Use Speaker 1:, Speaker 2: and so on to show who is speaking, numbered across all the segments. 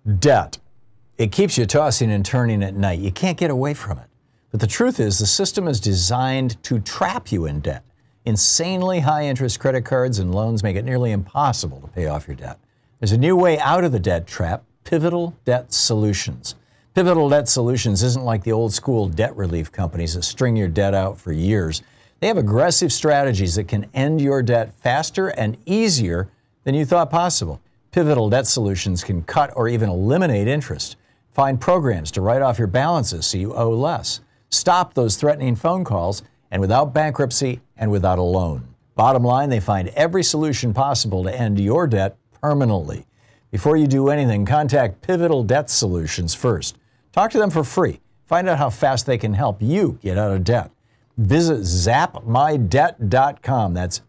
Speaker 1: Debt. It keeps you tossing and turning at night. You can't get away from it. But the truth is, the system is designed to trap you in debt. Insanely high interest credit cards and loans make it nearly impossible to pay off your debt. There's a new way out of the debt trap: Pivotal Debt Solutions. Pivotal Debt Solutions isn't like the old school debt relief companies that string your debt out for years. They have aggressive strategies that can end your debt faster and easier than you thought possible. Pivotal Debt Solutions can cut or even eliminate interest. Find programs to write off your balances so you owe less. Stop those threatening phone calls, and without bankruptcy and without a loan. Bottom line, they find every solution possible to end your debt permanently. Before you do anything, contact Pivotal Debt Solutions first. Talk to them for free. Find out how fast they can help you get out of debt. Visit zapmydebt.com. That's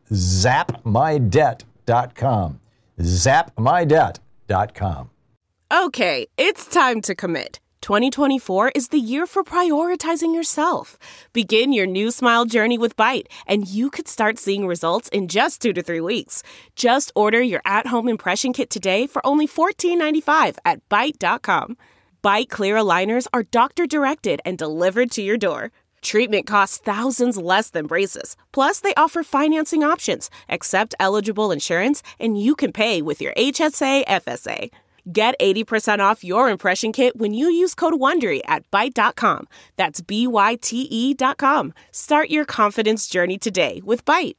Speaker 1: zapmydebt.com. zapmydebt.com.
Speaker 2: Okay, it's time to commit. 2024 is the year for prioritizing yourself. Begin your new smile journey with Byte, and you could start seeing results in just 2 to 3 weeks. Just order your at-home impression kit today for only $14.95 at Byte.com. Byte Clear aligners are doctor-directed and delivered to your door. Treatment costs thousands less than braces. Plus, they offer financing options, accept eligible insurance, and you can pay with your HSA FSA. Get 80% off your impression kit when you use code WONDERY at Byte.com. That's BYTE.com. Start your confidence journey today with Byte.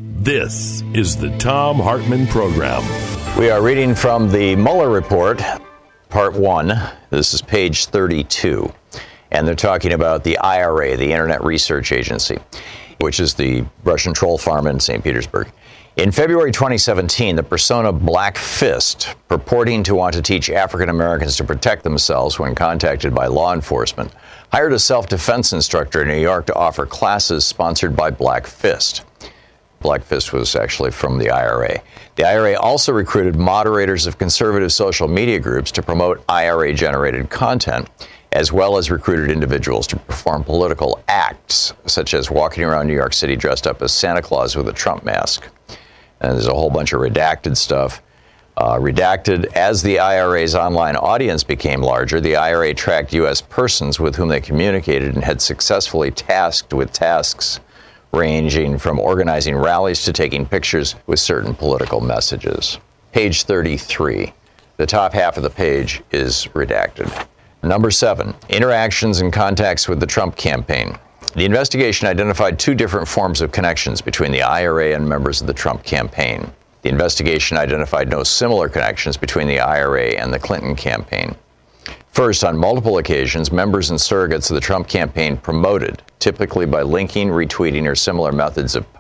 Speaker 3: This is the Thom Hartmann Program.
Speaker 1: We are reading from the Mueller Report, Part 1. This is page 32. And they're talking about the IRA, the Internet Research Agency, which is the Russian troll farm in St. Petersburg. In February 2017, the persona Black Fist, purporting to want to teach African Americans to protect themselves when contacted by law enforcement, hired a self-defense instructor in New York to offer classes sponsored by Black Fist. Black Fist was actually from the IRA. The IRA also recruited moderators of conservative social media groups to promote IRA-generated content, as well as recruited individuals to perform political acts, such as walking around New York City dressed up as Santa Claus with a Trump mask. And there's a whole bunch of redacted stuff. Redacted, as the IRA's online audience became larger, the IRA tracked U.S. persons with whom they communicated and had successfully tasked with tasks ranging from organizing rallies to taking pictures with certain political messages. Page 33. The top half of the page is redacted. Number 7, interactions and contacts with the Trump campaign. The investigation identified 2 different forms of connections between the IRA and members of the Trump campaign. The investigation identified no similar connections between the IRA and the Clinton campaign. First, on multiple occasions, members and surrogates of the Trump campaign promoted, typically by linking, retweeting, or similar methods of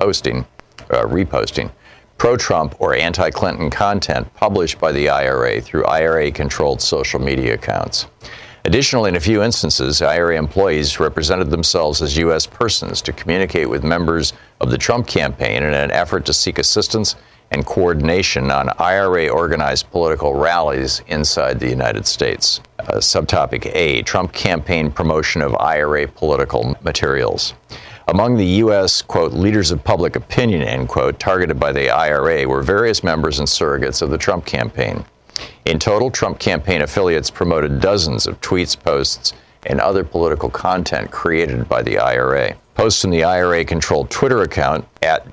Speaker 1: reposting, pro-Trump or anti-Clinton content published by the IRA through IRA-controlled social media accounts. Additionally, in a few instances, IRA employees represented themselves as U.S. persons to communicate with members of the Trump campaign in an effort to seek assistance and coordination on IRA-organized political rallies inside the United States. Subtopic A, Trump campaign promotion of IRA political materials. Among the U.S., quote, leaders of public opinion, end quote, targeted by the IRA were various members and surrogates of the Trump campaign. In total, Trump campaign affiliates promoted dozens of tweets, posts, and other political content created by the IRA. Posts from the IRA-controlled Twitter account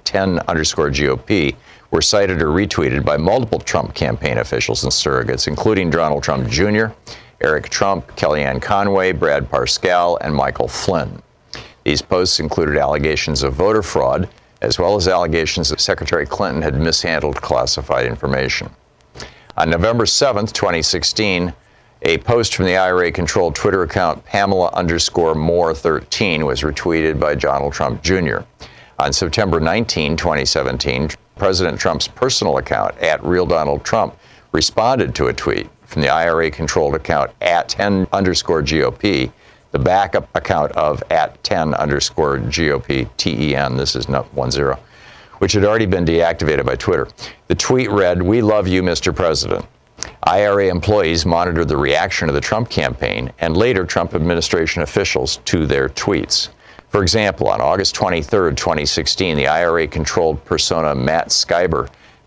Speaker 1: @10_GOP were cited or retweeted by multiple Trump campaign officials and surrogates, including Donald Trump Jr., Eric Trump, Kellyanne Conway, Brad Parscale, and Michael Flynn. These posts included allegations of voter fraud, as well as allegations that Secretary Clinton had mishandled classified information. On November 7th, 2016, a post from the IRA-controlled Twitter account Pamela_Moore13 was retweeted by Donald Trump Jr. On September 19, 2017, President Trump's personal account @RealDonaldTrump responded to a tweet from the IRA-controlled account @10_GOP, the backup account of @10_GOP-TEN. This is not 10. Which had already been deactivated by Twitter. The tweet read, "We love you, Mr. President." IRA employees monitored the reaction of the Trump campaign and later Trump administration officials to their tweets. For example, on August 23, 2016, the IRA-controlled persona Matt Skiber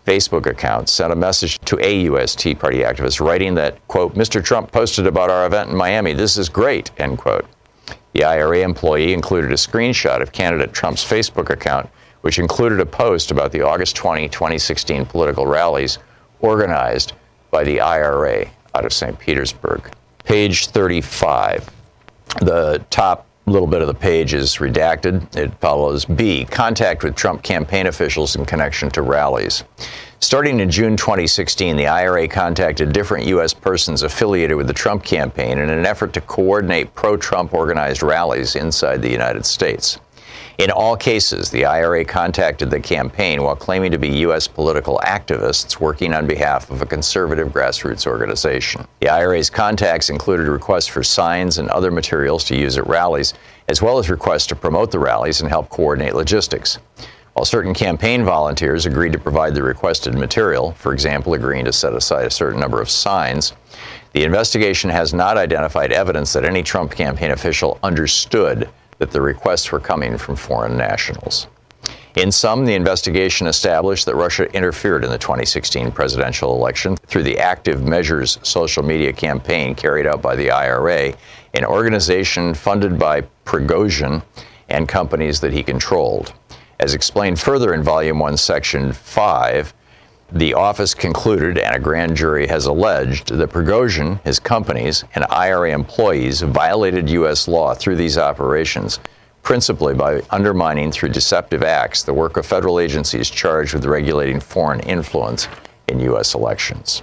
Speaker 1: Facebook account sent a message to a U.S. Tea Party activist writing that, quote, "Mr. Trump posted about our event in Miami. This is great," end quote. The IRA employee included a screenshot of candidate Trump's Facebook account, which included a post about the August 20, 2016 political rallies organized by the IRA out of St. Petersburg. Page 35. The top little bit of the page is redacted. It follows B, contact with Trump campaign officials in connection to rallies. Starting in June 2016, the IRA contacted different U.S. persons affiliated with the Trump campaign in an effort to coordinate pro-Trump organized rallies inside the United States. In all cases, the IRA contacted the campaign while claiming to be U.S. political activists working on behalf of a conservative grassroots organization. The IRA's contacts included requests for signs and other materials to use at rallies, as well as requests to promote the rallies and help coordinate logistics. While certain campaign volunteers agreed to provide the requested material, for example, agreeing to set aside a certain number of signs, the investigation has not identified evidence that any Trump campaign official understood that the requests were coming from foreign nationals. In sum, the investigation established that Russia interfered in the 2016 presidential election through the Active Measures social media campaign carried out by the IRA, an organization funded by Prigozhin and companies that he controlled. As explained further in Volume 1, Section 5, the office concluded, and a grand jury has alleged, that Prigozhin, his companies, and IRA employees violated U.S. law through these operations, principally by undermining through deceptive acts the work of federal agencies charged with regulating foreign influence in U.S. elections.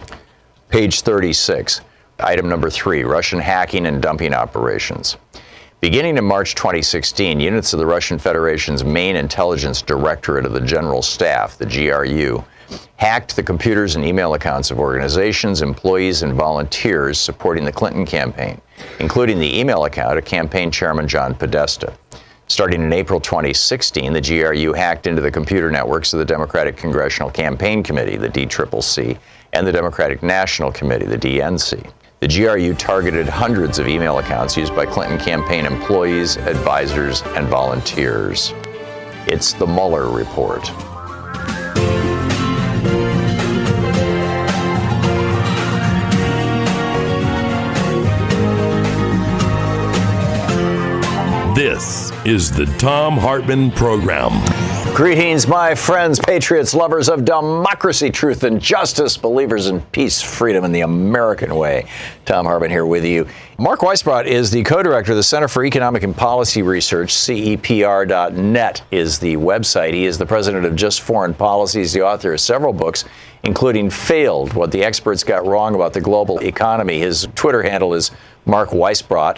Speaker 1: Page 36, item number 3, Russian hacking and dumping operations. Beginning in March 2016, units of the Russian Federation's main intelligence directorate of the General Staff, the GRU, hacked the computers and email accounts of organizations, employees, and volunteers supporting the Clinton campaign, including the email account of campaign chairman John Podesta. Starting in April 2016, the GRU hacked into the computer networks of the Democratic Congressional Campaign Committee, the DCCC, and the Democratic National Committee, the DNC. The GRU targeted hundreds of email accounts used by Clinton campaign employees, advisors, and volunteers. It's the Mueller report.
Speaker 3: This is the Thom Hartmann Program.
Speaker 1: Greetings, my friends, patriots, lovers of democracy, truth, and justice, believers in peace, freedom, and the American way. Thom Hartmann here with you. Mark Weisbrot is the co-director of the Center for Economic and Policy Research. CEPR.net is the website. He is the president of Just Foreign Policy. He's the author of several books, including Failed, What the Experts Got Wrong About the Global Economy. His Twitter handle is Mark Weisbrot,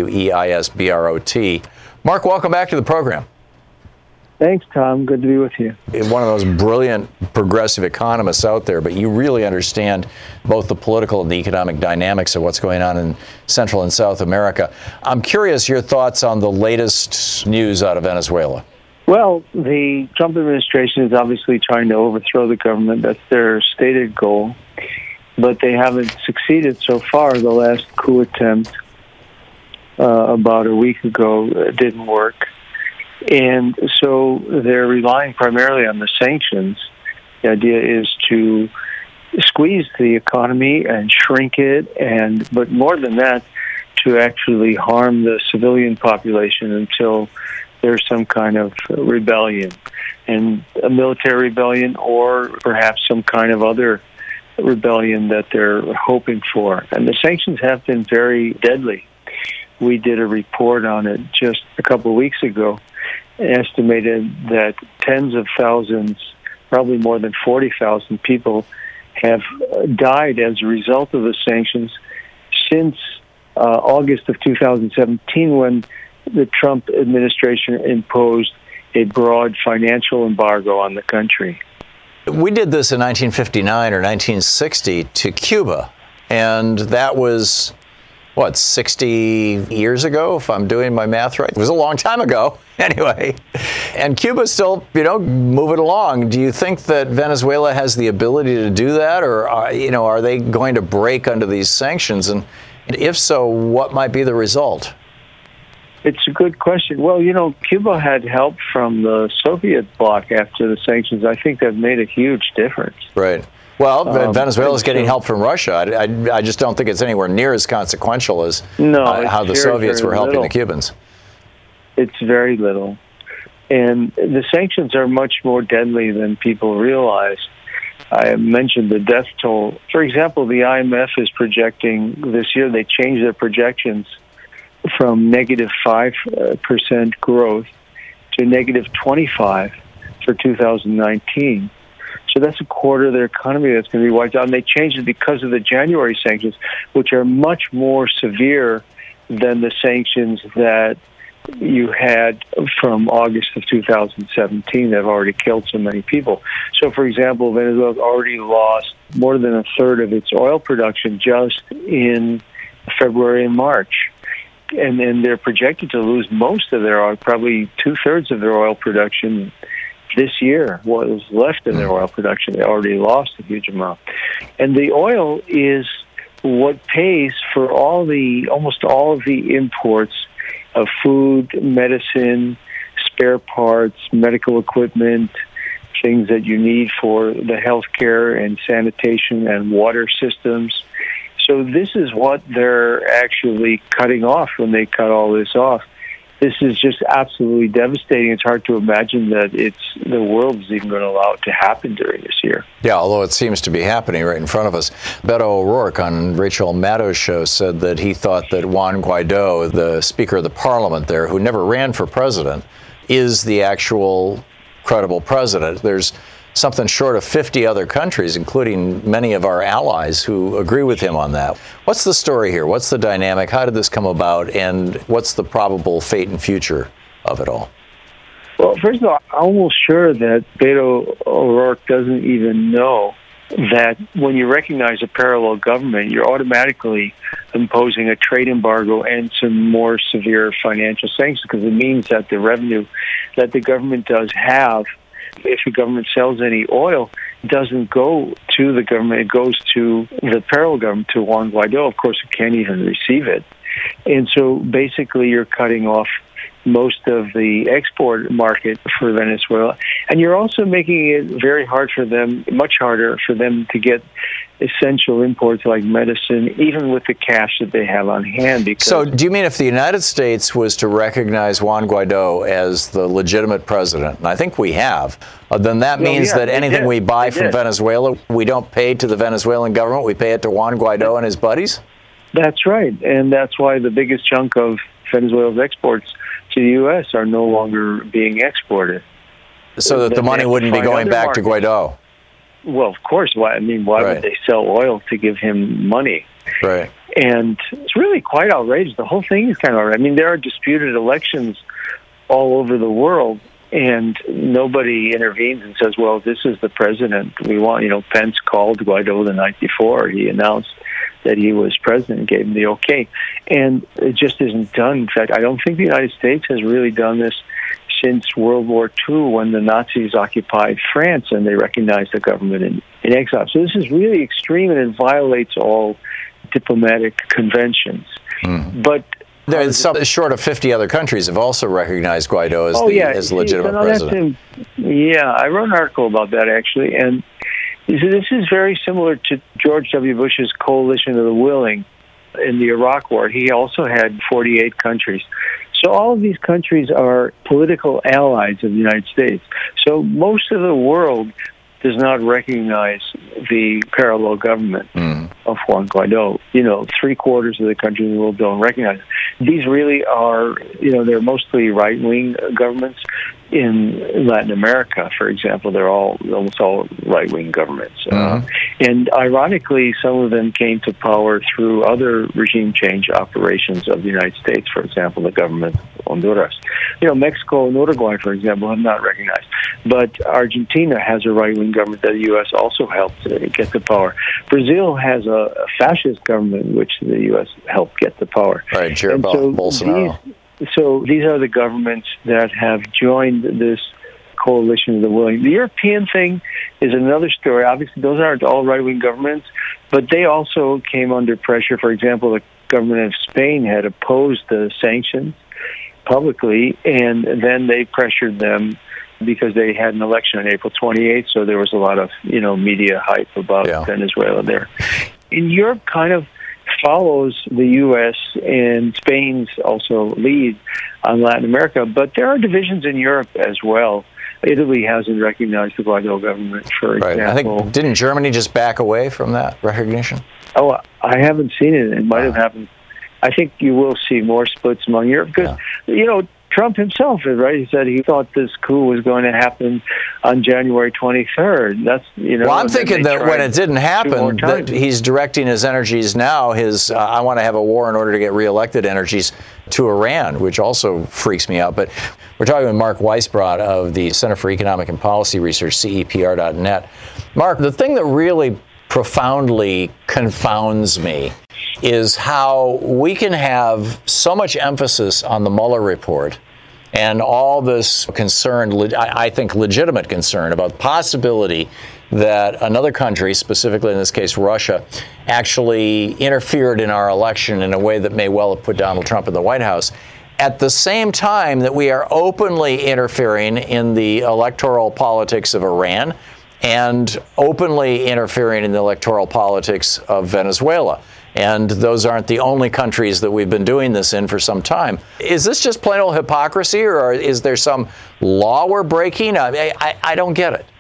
Speaker 1: Weisbrot. Mark, welcome back to the program.
Speaker 4: Thanks, Tom. Good to be with you.
Speaker 1: One of those brilliant progressive economists out there, but you really understand both the political and the economic dynamics of what's going on in Central and South America. I'm curious your thoughts on the latest news out of Venezuela.
Speaker 4: Well, the Trump administration is obviously trying to overthrow the government. That's their stated goal. But they haven't succeeded so far. The last coup attempt about a week ago didn't work. And so they're relying primarily on the sanctions. The idea is to squeeze the economy and shrink it, but more than that, to actually harm the civilian population until there's some kind of rebellion, and a military rebellion or perhaps some kind of other rebellion that they're hoping for. And the sanctions have been very deadly. We did a report on it just a couple of weeks ago, estimated that tens of thousands, probably more than 40,000 people have died as a result of the sanctions since August of 2017, when the Trump administration imposed a broad financial embargo on the country.
Speaker 1: We did this in 1959 or 1960 to Cuba, and that was, 60 years ago, if I'm doing my math right? It was a long time ago, anyway. And Cuba's still, moving along. Do you think that Venezuela has the ability to do that, or, are they going to break under these sanctions? And if so, what might be the result?
Speaker 4: It's a good question. Well, Cuba had help from the Soviet bloc after the sanctions. I think that made a huge difference.
Speaker 1: Right. Well, Venezuela's getting help from Russia. I just don't think it's anywhere near as consequential as how the Soviets were helping the Cubans.
Speaker 4: It's very little. And the sanctions are much more deadly than people realize. I mentioned the death toll. For example, the IMF is projecting this year, they changed their projections from negative 5% growth to negative 25% for 2019. So that's a quarter of their economy that's going to be wiped out. And they changed it because of the January sanctions, which are much more severe than the sanctions that you had from August of 2017 that have already killed so many people. So, for example, Venezuela's already lost more than a third of its oil production just in February and March. And then they're projected to lose most of their oil, probably two-thirds of their oil production this year. What was left in their oil production, they already lost a huge amount. And the oil is what pays for almost all of the imports of food, medicine, spare parts, medical equipment, things that you need for the healthcare and sanitation and water systems. So this is what they're actually cutting off when they cut all this off. This is just absolutely devastating. It's hard to imagine that the world is even going to allow it to happen during this year.
Speaker 1: Yeah, although it seems to be happening right in front of us. Beto O'Rourke on Rachel Maddow's show said that he thought that Juan Guaido, the Speaker of the Parliament there, who never ran for president, is the actual credible president. There's something short of 50 other countries, including many of our allies, who agree with him on that. What's the story here? What's the dynamic? How did this come about? And what's the probable fate and future of it all?
Speaker 4: Well, first of all, I'm almost sure that Beto O'Rourke doesn't even know that when you recognize a parallel government, you're automatically imposing a trade embargo and some more severe financial sanctions, because it means that the revenue that the government does have, if the government sells any oil, doesn't go to the government. It goes to the parallel government, to Juan Guaido. Of course, it can't even receive it. And so basically you're cutting off most of the export market for Venezuela. And you're also making it very hard for them, much harder for them to get essential imports like medicine, even with the cash that they have on hand.
Speaker 1: So do you mean if the United States was to recognize Juan Guaido as the legitimate president, and I think we have, then that means that anything we buy from Venezuela, we don't pay to the Venezuelan government, we pay it to Juan Guaido and his buddies?
Speaker 4: That's right. And that's why the biggest chunk of Venezuela's exports to the U.S. are no longer being exported.
Speaker 1: So that the money wouldn't be going back to Guaido?
Speaker 4: Well, of course. Why would they sell oil to give him money?
Speaker 1: Right.
Speaker 4: And it's really quite outrageous. The whole thing is kind of outrageous. I mean, there are disputed elections all over the world, and nobody intervenes and says, well, this is the president we want. Pence called Guaido the night before. He announced that he was president and gave him the okay. And it just isn't done. In fact, I don't think the United States has really done this since World War II, when the Nazis occupied France and they recognized the government in exile. So this is really extreme, and it violates all diplomatic conventions. But
Speaker 1: some short of 50 other countries have also recognized Guaido as legitimate president.
Speaker 4: I wrote an article about that, actually, and this is very similar to George W. Bush's coalition of the willing in the Iraq War. He also had 48 countries. So all of these countries are political allies of the United States. So most of the world does not recognize the parallel government of Juan Guaido. 3/4 of the countries in the world don't recognize it. These really are, they're mostly right-wing governments. In Latin America, for example, they're almost all right-wing governments. And ironically, some of them came to power through other regime change operations of the United States, for example, the government of Honduras. Mexico and Uruguay, for example, have not recognized. But Argentina has a right-wing government that the U.S. also helped get to power. Brazil has a fascist government, which the U.S. helped get to power.
Speaker 1: Right, Jair Bolsonaro.
Speaker 4: So these are the governments that have joined this coalition of the willing. The European thing is another story. Obviously, those aren't all right-wing governments, but they also came under pressure. For example, the government of Spain had opposed the sanctions. publicly, and then they pressured them because they had an election on April 28th, so there was a lot of, media hype about Venezuela there. And Europe kind of follows the U.S., and Spain's also lead on Latin America, but there are divisions in Europe as well. Italy hasn't recognized the Guaido government, for example.
Speaker 1: I think, didn't Germany just back away from that recognition?
Speaker 4: Oh, I haven't seen it. It might have happened. I think you will see more splits among Europe because, Trump himself, right? He said he thought this coup was going to happen on January 23rd. That's,
Speaker 1: Well, I'm thinking that when it didn't happen, that he's directing his energies now, I want to have a war in order to get reelected energies to Iran, which also freaks me out. But we're talking with Mark Weisbrot of the Center for Economic and Policy Research, CEPR.net. Mark, the thing that really profoundly confounds me is how we can have so much emphasis on the Mueller report and all this concern, I think legitimate concern, about the possibility that another country, specifically in this case Russia, actually interfered in our election in a way that may well have put Donald Trump in the White House, at the same time that we are openly interfering in the electoral politics of Iran and openly interfering in the electoral politics of Venezuela. And those aren't the only countries that we've been doing this in for some time. Is this just plain old hypocrisy, or is there some law we're breaking? I don't get it.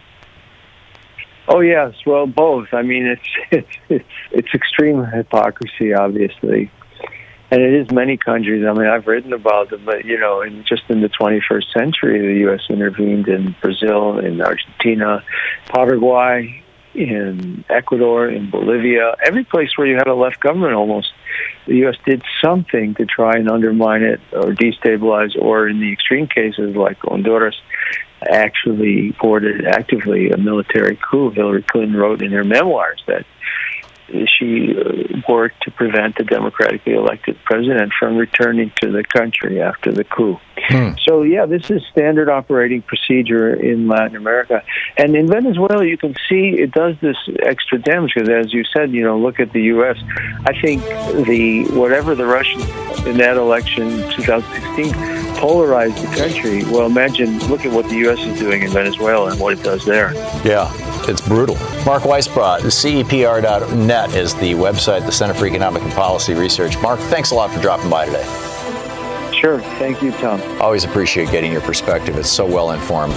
Speaker 4: Oh, yes. Well, both. I mean, it's extreme hypocrisy, obviously. And it is many countries. I mean, I've written about them, but, just in the 21st century, the U.S. intervened in Brazil, in Argentina, Paraguay, in Ecuador, in Bolivia, every place where you had a left government almost, the U.S. did something to try and undermine it or destabilize, or in the extreme cases like Honduras, actually supported actively a military coup. Hillary Clinton wrote in her memoirs that she worked to prevent the democratically elected president from returning to the country after the coup. So, this is standard operating procedure in Latin America. And in Venezuela, you can see it does this extra damage because, as you said, look at the U.S. I think whatever the Russians in that election 2016 polarized the country. Well, look at what the U.S. is doing in Venezuela and what it does there.
Speaker 1: Yeah, it's brutal. Mark Weisbrot, CEPR.net is the website, the Center for Economic and Policy Research. Mark, thanks a lot for dropping by today.
Speaker 4: Sure. Thank you, Tom.
Speaker 1: Always appreciate getting your perspective. It's so well informed.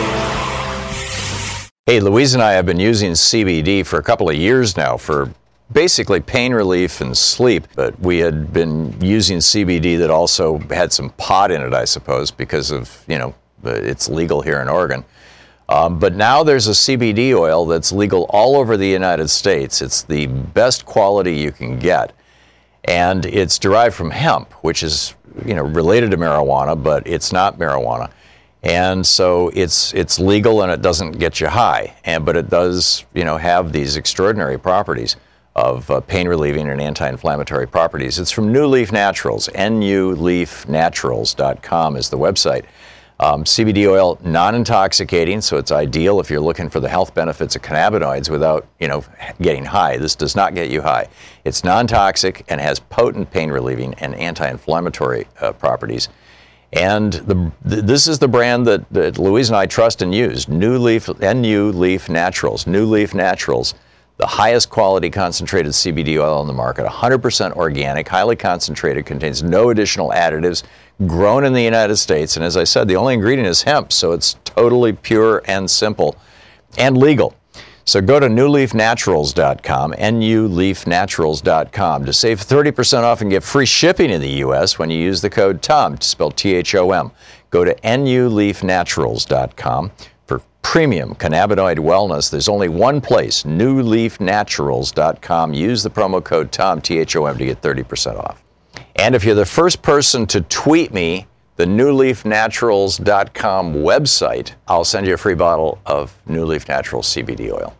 Speaker 1: Hey, Louise and I have been using CBD for a couple of years now for basically pain relief and sleep. But we had been using CBD that also had some pot in it, I suppose, because of, it's legal here in Oregon. But now there's a CBD oil that's legal all over the United States. It's the best quality you can get. And it's derived from hemp, which is, related to marijuana, but it's not marijuana. And so it's legal and it doesn't get you high. But it does, have these extraordinary properties of pain relieving and anti-inflammatory properties. It's from New Leaf Naturals. NuLeafNaturals.com is the website. CBD oil, non-intoxicating, so it's ideal if you're looking for the health benefits of cannabinoids without, getting high. This does not get you high. It's non-toxic and has potent pain-relieving and anti-inflammatory properties. And this is the brand that Louise and I trust and use, New Leaf Naturals. New Leaf Naturals, the highest quality concentrated CBD oil on the market, 100% organic, highly concentrated, contains no additional additives, grown in the United States. And as I said, the only ingredient is hemp, so it's totally pure and simple and legal. So go to NuLeafNaturals.com, NuLeafNaturals.com, to save 30% off and get free shipping in the U.S. when you use the code TOM, spelled THOM. Go to NuLeafNaturals.com. For premium cannabinoid wellness, there's only one place, NuLeafNaturals.com. Use the promo code TOM, THOM, to get 30% off. And if you're the first person to tweet me the NuLeafNaturals.com website, I'll send you a free bottle of New Leaf Naturals CBD oil.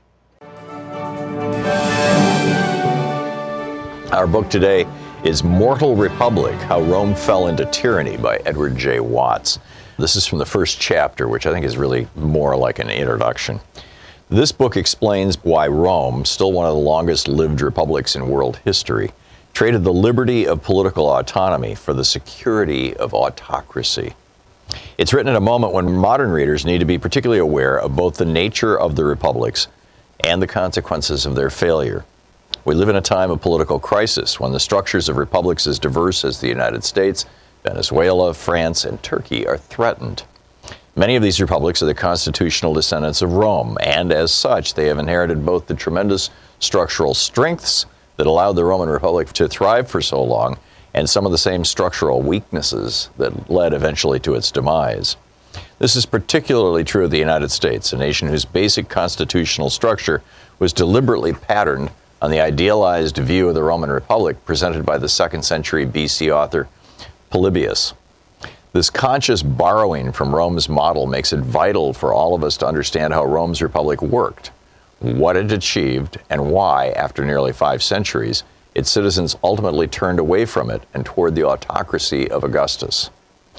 Speaker 1: Our book today is Mortal Republic, How Rome Fell into Tyranny by Edward J. Watts. This is from the first chapter, which I think is really more like an introduction. This book explains why Rome, still one of the longest-lived republics in world history, traded the liberty of political autonomy for the security of autocracy. It's written at a moment when modern readers need to be particularly aware of both the nature of the republics and the consequences of their failure. We live in a time of political crisis when the structures of republics as diverse as the United States, Venezuela, France, and Turkey are threatened. Many of these republics are the constitutional descendants of Rome, and as such, they have inherited both the tremendous structural strengths that allowed the Roman Republic to thrive for so long and some of the same structural weaknesses that led eventually to its demise. This is particularly true of the United States, a nation whose basic constitutional structure was deliberately patterned on the idealized view of the Roman Republic presented by the 2nd century BC author Polybius. This conscious borrowing from Rome's model makes it vital for all of us to understand how Rome's republic worked, what it achieved, and why, after nearly 5 centuries, its citizens ultimately turned away from it and toward the autocracy of Augustus.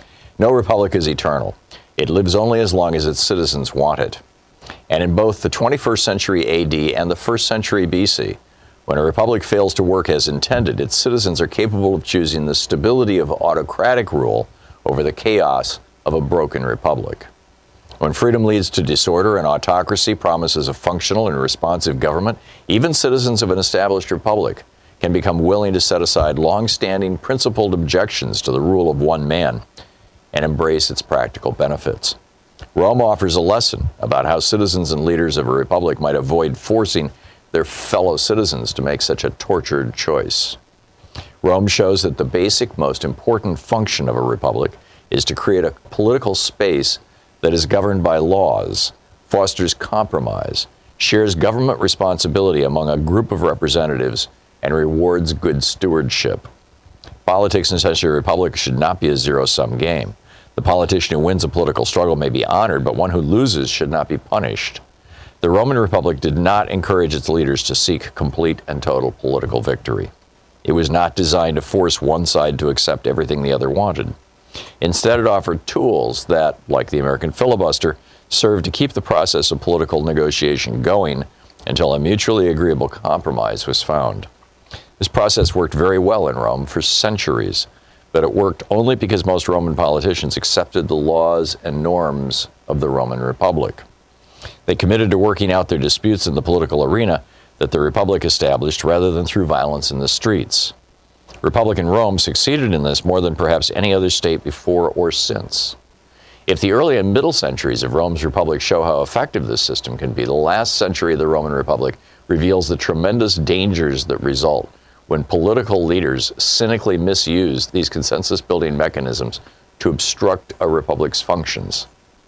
Speaker 1: No republic is eternal. It lives only as long as its citizens want it. And in both the 21st century AD and the 1st century BC, when a republic fails to work as intended, its citizens are capable of choosing the stability of autocratic rule over the chaos of a broken republic. When freedom leads to disorder and autocracy promises a functional and responsive government, even citizens of an established republic can become willing to set aside long-standing principled objections to the rule of one man and embrace its practical benefits. Rome offers a lesson about how citizens and leaders of a republic might avoid forcing their fellow citizens to make such a tortured choice. Rome shows that the basic, most important function of a republic is to create a political space that is governed by laws, fosters compromise, shares government responsibility among a group of representatives, and rewards good stewardship. Politics in such a republic should not be a zero-sum game. The politician who wins a political struggle may be honored, but one who loses should not be punished. The Roman Republic did not encourage its leaders to seek complete and total political victory. It was not designed to force one side to accept everything the other wanted. Instead, it offered tools that, like the American filibuster, served to keep the process of political negotiation going until a mutually agreeable compromise was found. This process worked very well in Rome for centuries, but it worked only because most Roman politicians accepted the laws and norms of the Roman Republic. They committed to working out their disputes in the political arena that the Republic established rather than through violence in the streets. Republican Rome succeeded in this more than perhaps any other state before or since. If the early and middle centuries of Rome's Republic show how effective this system can be, the last century of the Roman Republic reveals the tremendous dangers that result when political leaders cynically misuse these consensus-building mechanisms to obstruct a republic's functions.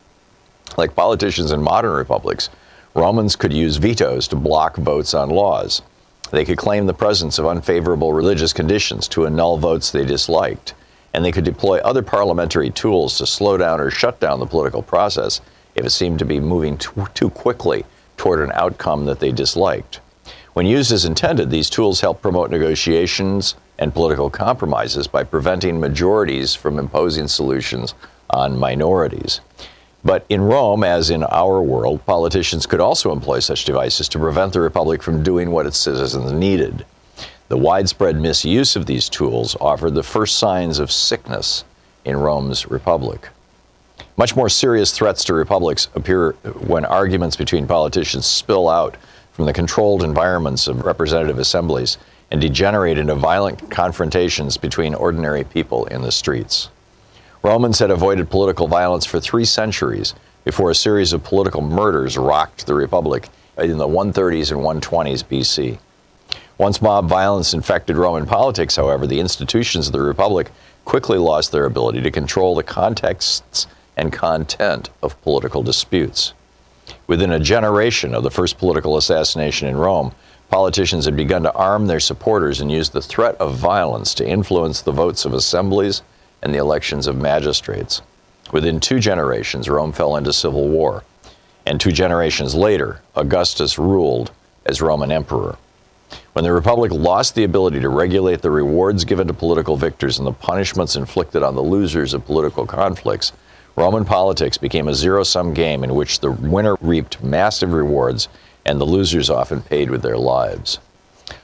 Speaker 1: Like politicians in modern republics, Romans could use vetoes to block votes on laws. They could claim the presence of unfavorable religious conditions to annul votes they disliked, and they could deploy other parliamentary tools to slow down or shut down the political process if it seemed to be moving too quickly toward an outcome that they disliked. When used as intended, these tools help promote negotiations and political compromises by preventing majorities from imposing solutions on minorities. But in Rome, as in our world, politicians could also employ such devices to prevent the Republic from doing what its citizens needed. The widespread misuse of these tools offered the first signs of sickness in Rome's Republic. Much more serious threats to republics appear when arguments between politicians spill out from the controlled environments of representative assemblies and degenerate into violent confrontations between ordinary people in the streets. Romans had avoided political violence for 3 centuries before a series of political murders rocked the Republic in the 130s and 120s BC. Once mob violence infected Roman politics, however, the institutions of the Republic quickly lost their ability to control the contexts and content of political disputes. Within a generation of the first political assassination in Rome, politicians had begun to arm their supporters and use the threat of violence to influence the votes of assemblies and the elections of magistrates. Within 2 generations, Rome fell into civil war, and 2 generations later, Augustus ruled as Roman emperor. When the Republic lost the ability to regulate the rewards given to political victors and the punishments inflicted on the losers of political conflicts, Roman politics became a zero-sum game in which the winner reaped massive rewards and the losers often paid with their lives.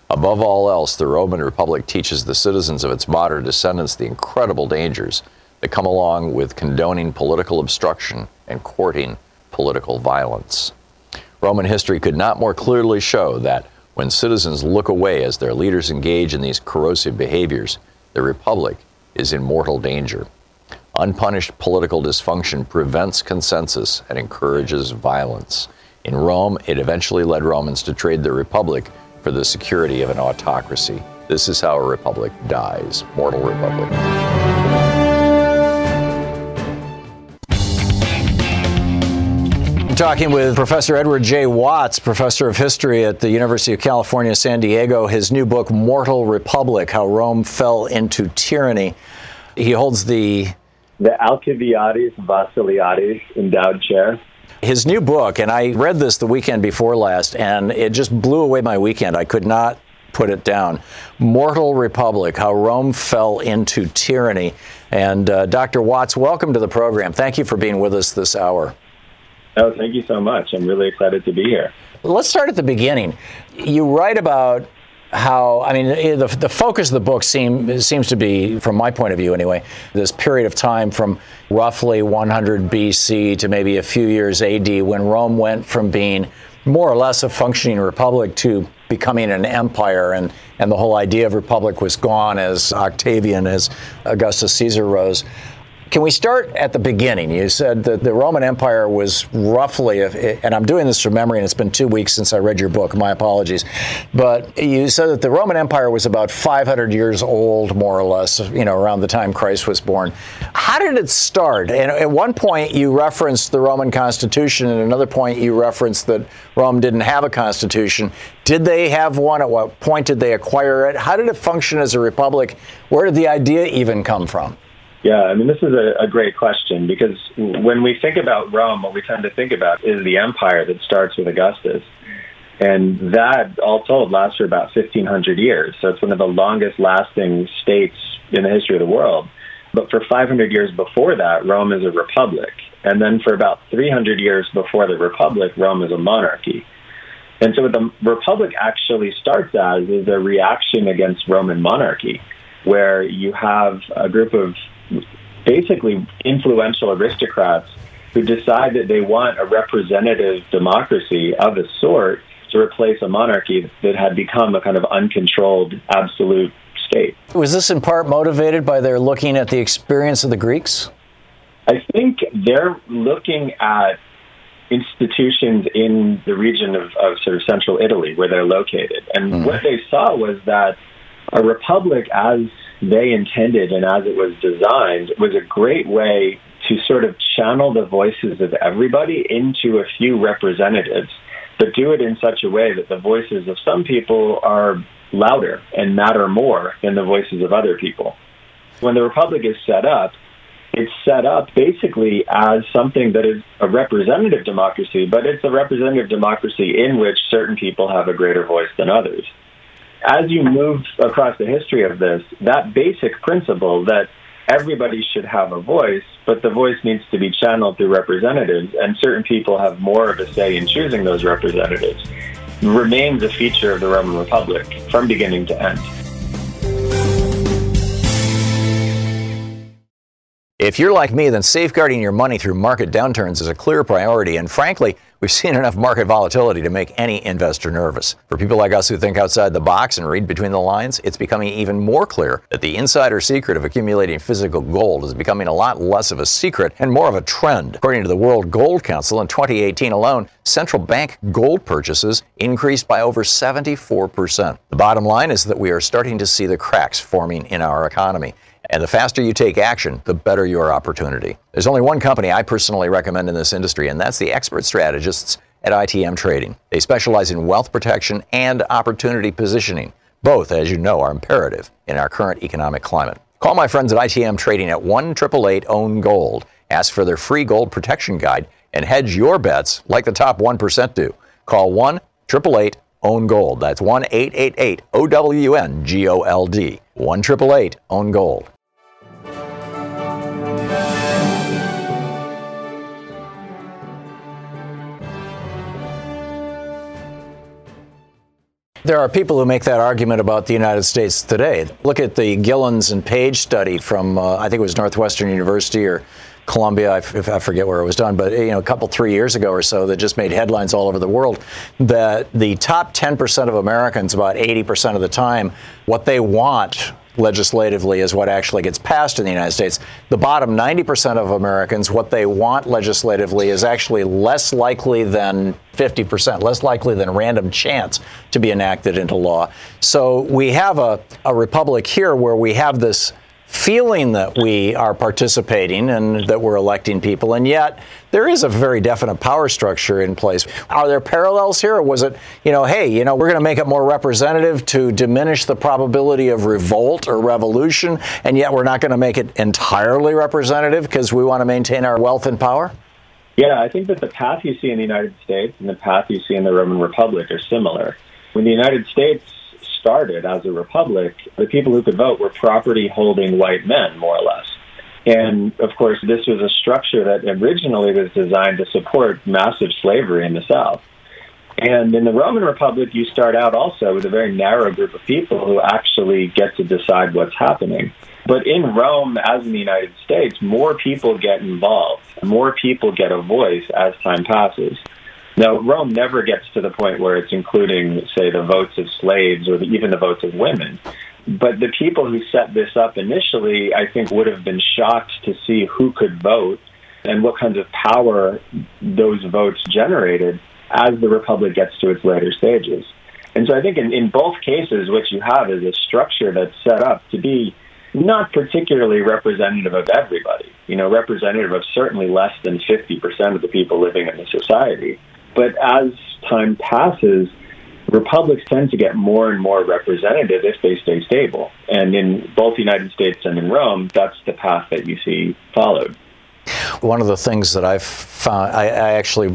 Speaker 1: Above all else, the Roman Republic teaches the citizens of its modern descendants the incredible dangers that come along with condoning political obstruction and courting political violence. Roman history could not more clearly show that when citizens look away as their leaders engage in these corrosive behaviors, the Republic is in mortal danger. Unpunished political dysfunction prevents consensus and encourages violence. In Rome, it eventually led Romans to trade the Republic for the security of an autocracy. This is how a republic dies. Mortal republic. I'm talking with Professor Edward J. Watts, professor of history at the University of California, San Diego. His new book, Mortal Republic, How Rome Fell into Tyranny. He holds the
Speaker 5: Alcibiades Basiliades Endowed Chair.
Speaker 1: His new book, and I read this the weekend before last, and it just blew away my weekend. I could not put it down. Mortal Republic, How Rome Fell into Tyranny. And Dr. Watts, welcome to the program. Thank you for being with us this hour.
Speaker 5: Oh, thank you so much. I'm really excited to be here.
Speaker 1: Let's start at the beginning. You write about how, I mean, the focus of the book seems to be, from my point of view anyway, this period of time from roughly 100 BC to maybe a few years AD, when Rome went from being more or less a functioning republic to becoming an empire, and the whole idea of republic was gone as Augustus Caesar rose. Can we start at the beginning? You said that the Roman Empire was roughly, and I'm doing this from memory, and it's been 2 weeks since I read your book, my apologies, but you said that the Roman Empire was about 500 years old, more or less, around the time Christ was born. How did it start? And at one point you referenced the Roman Constitution, and at another point you referenced that Rome didn't have a constitution. Did they have one? At what point did they acquire it? How did it function as a republic? Where did the idea even come from?
Speaker 5: Yeah, I mean, this is a great question, because when we think about Rome, what we tend to think about is the empire that starts with Augustus. And that, all told, lasts for about 1,500 years. So it's one of the longest lasting states in the history of the world. But for 500 years before that, Rome is a republic. And then for about 300 years before the republic, Rome is a monarchy. And so what the republic actually starts as is a reaction against Roman monarchy, where you have a group of basically influential aristocrats who decide that they want a representative democracy of a sort to replace a monarchy that had become a kind of uncontrolled absolute state.
Speaker 1: Was this in part motivated by their looking at the experience of the Greeks?
Speaker 5: I think they're looking at institutions in the region of sort of central Italy where they're located. And what they saw was that a republic, as they intended and as it was designed, was a great way to sort of channel the voices of everybody into a few representatives, but do it in such a way that the voices of some people are louder and matter more than the voices of other people. When the republic is set up, it's set up basically as something that is a representative democracy, but it's a representative democracy in which certain people have a greater voice than others. As you move across the history of this, that basic principle that everybody should have a voice, but the voice needs to be channeled through representatives, and certain people have more of a say in choosing those representatives, remains a feature of the Roman Republic from beginning to end.
Speaker 1: If you're like me, then safeguarding your money through market downturns is a clear priority, and frankly, we've seen enough market volatility to make any investor nervous. For people like us who think outside the box and read between the lines, it's becoming even more clear that the insider secret of accumulating physical gold is becoming a lot less of a secret and more of a trend. According to the World Gold Council, in 2018 alone, central bank gold purchases increased by over 74%. The bottom line is that we are starting to see the cracks forming in our economy. And the faster you take action, the better your opportunity. There's only one company I personally recommend in this industry, and that's the expert strategists at ITM Trading. They specialize in wealth protection and opportunity positioning. Both, as you know, are imperative in our current economic climate. Call my friends at ITM Trading at 1-888-OWN-GOLD. Ask for their free gold protection guide and hedge your bets like the top 1% do. Call 1-888-OWN-GOLD. That's 1-888-OWN-GOLD. 1-888-OWN-GOLD. There are people who make that argument about the United States today. Look at the Gillens and Page study from, I think it was Northwestern University or Columbia, I forget where it was done, but a 3 years ago or so, that just made headlines all over the world, that the top 10% of Americans, about 80% of the time, what they want legislatively is what actually gets passed in the United States. The bottom 90% of Americans, what they want legislatively is actually less likely than 50%, less likely than random chance to be enacted into law. So we have a republic here where we have this feeling that we are participating and that we're electing people, and yet there is a very definite power structure in place. Are there parallels here, or was it, we're going to make it more representative to diminish the probability of revolt or revolution, and yet we're not going to make it entirely representative because we want to maintain our wealth and power?
Speaker 5: Yeah, I think that the path you see in the United States and the path you see in the Roman Republic are similar. When the United States started as a republic, the people who could vote were property-holding white men, more or less. And, of course, this was a structure that originally was designed to support massive slavery in the South. And in the Roman Republic, you start out also with a very narrow group of people who actually get to decide what's happening. But in Rome, as in the United States, more people get involved. More people get a voice as time passes. Now, Rome never gets to the point where it's including, say, the votes of slaves or even the votes of women. But the people who set this up initially, I think, would have been shocked to see who could vote and what kinds of power those votes generated as the Republic gets to its later stages. And so I think in both cases, what you have is a structure that's set up to be not particularly representative of everybody, representative of certainly less than 50% of the people living in the society. But as time passes, republics tend to get more and more representative if they stay stable. And in both the United States and in Rome, that's the path that you see followed.
Speaker 1: One of the things that I've found, I actually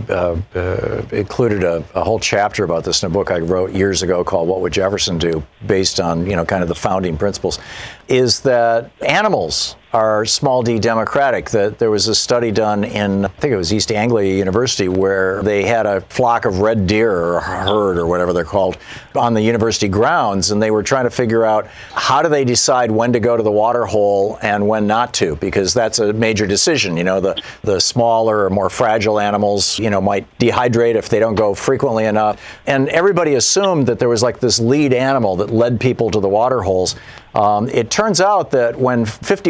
Speaker 1: included a whole chapter about this in a book I wrote years ago called What Would Jefferson Do?, based on, kind of the founding principles, is that animals are small d democratic. That there was a study done in, I think it was East Anglia University, where they had a flock of red deer or a herd or whatever they're called on the university grounds, and they were trying to figure out how do they decide when to go to the water hole and when not to, because that's a major decision. The smaller or more fragile animals, might dehydrate if they don't go frequently enough. And everybody assumed that there was like this lead animal that led people to the water holes. It turns out that when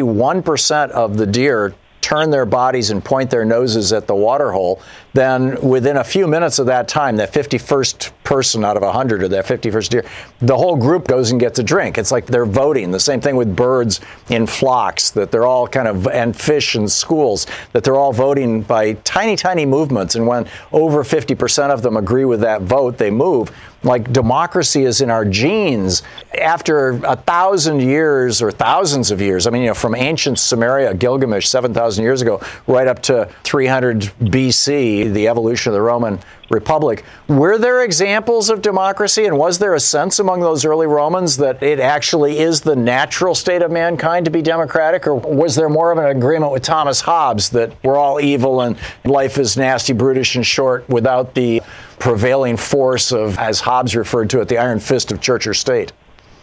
Speaker 1: 51% of the deer turn their bodies and point their noses at the water hole, then within a few minutes of that time, that 51st person out of 100 or that 51st deer, the whole group goes and gets a drink. It's like they're voting. The same thing with birds in flocks, that they're all and fish in schools, that they're all voting by tiny, tiny movements. And when over 50% of them agree with that vote, they move. Like democracy is in our genes. After 1,000 years or thousands of years, from ancient Sumeria, Gilgamesh, 7,000 years ago, right up to 300 BC, the evolution of the Roman Republic, were there examples of democracy? And was there a sense among those early Romans that it actually is the natural state of mankind to be democratic? Or was there more of an agreement with Thomas Hobbes that we're all evil and life is nasty, brutish, and short without the prevailing force of, as Hobbes referred to it, the iron fist of church or state?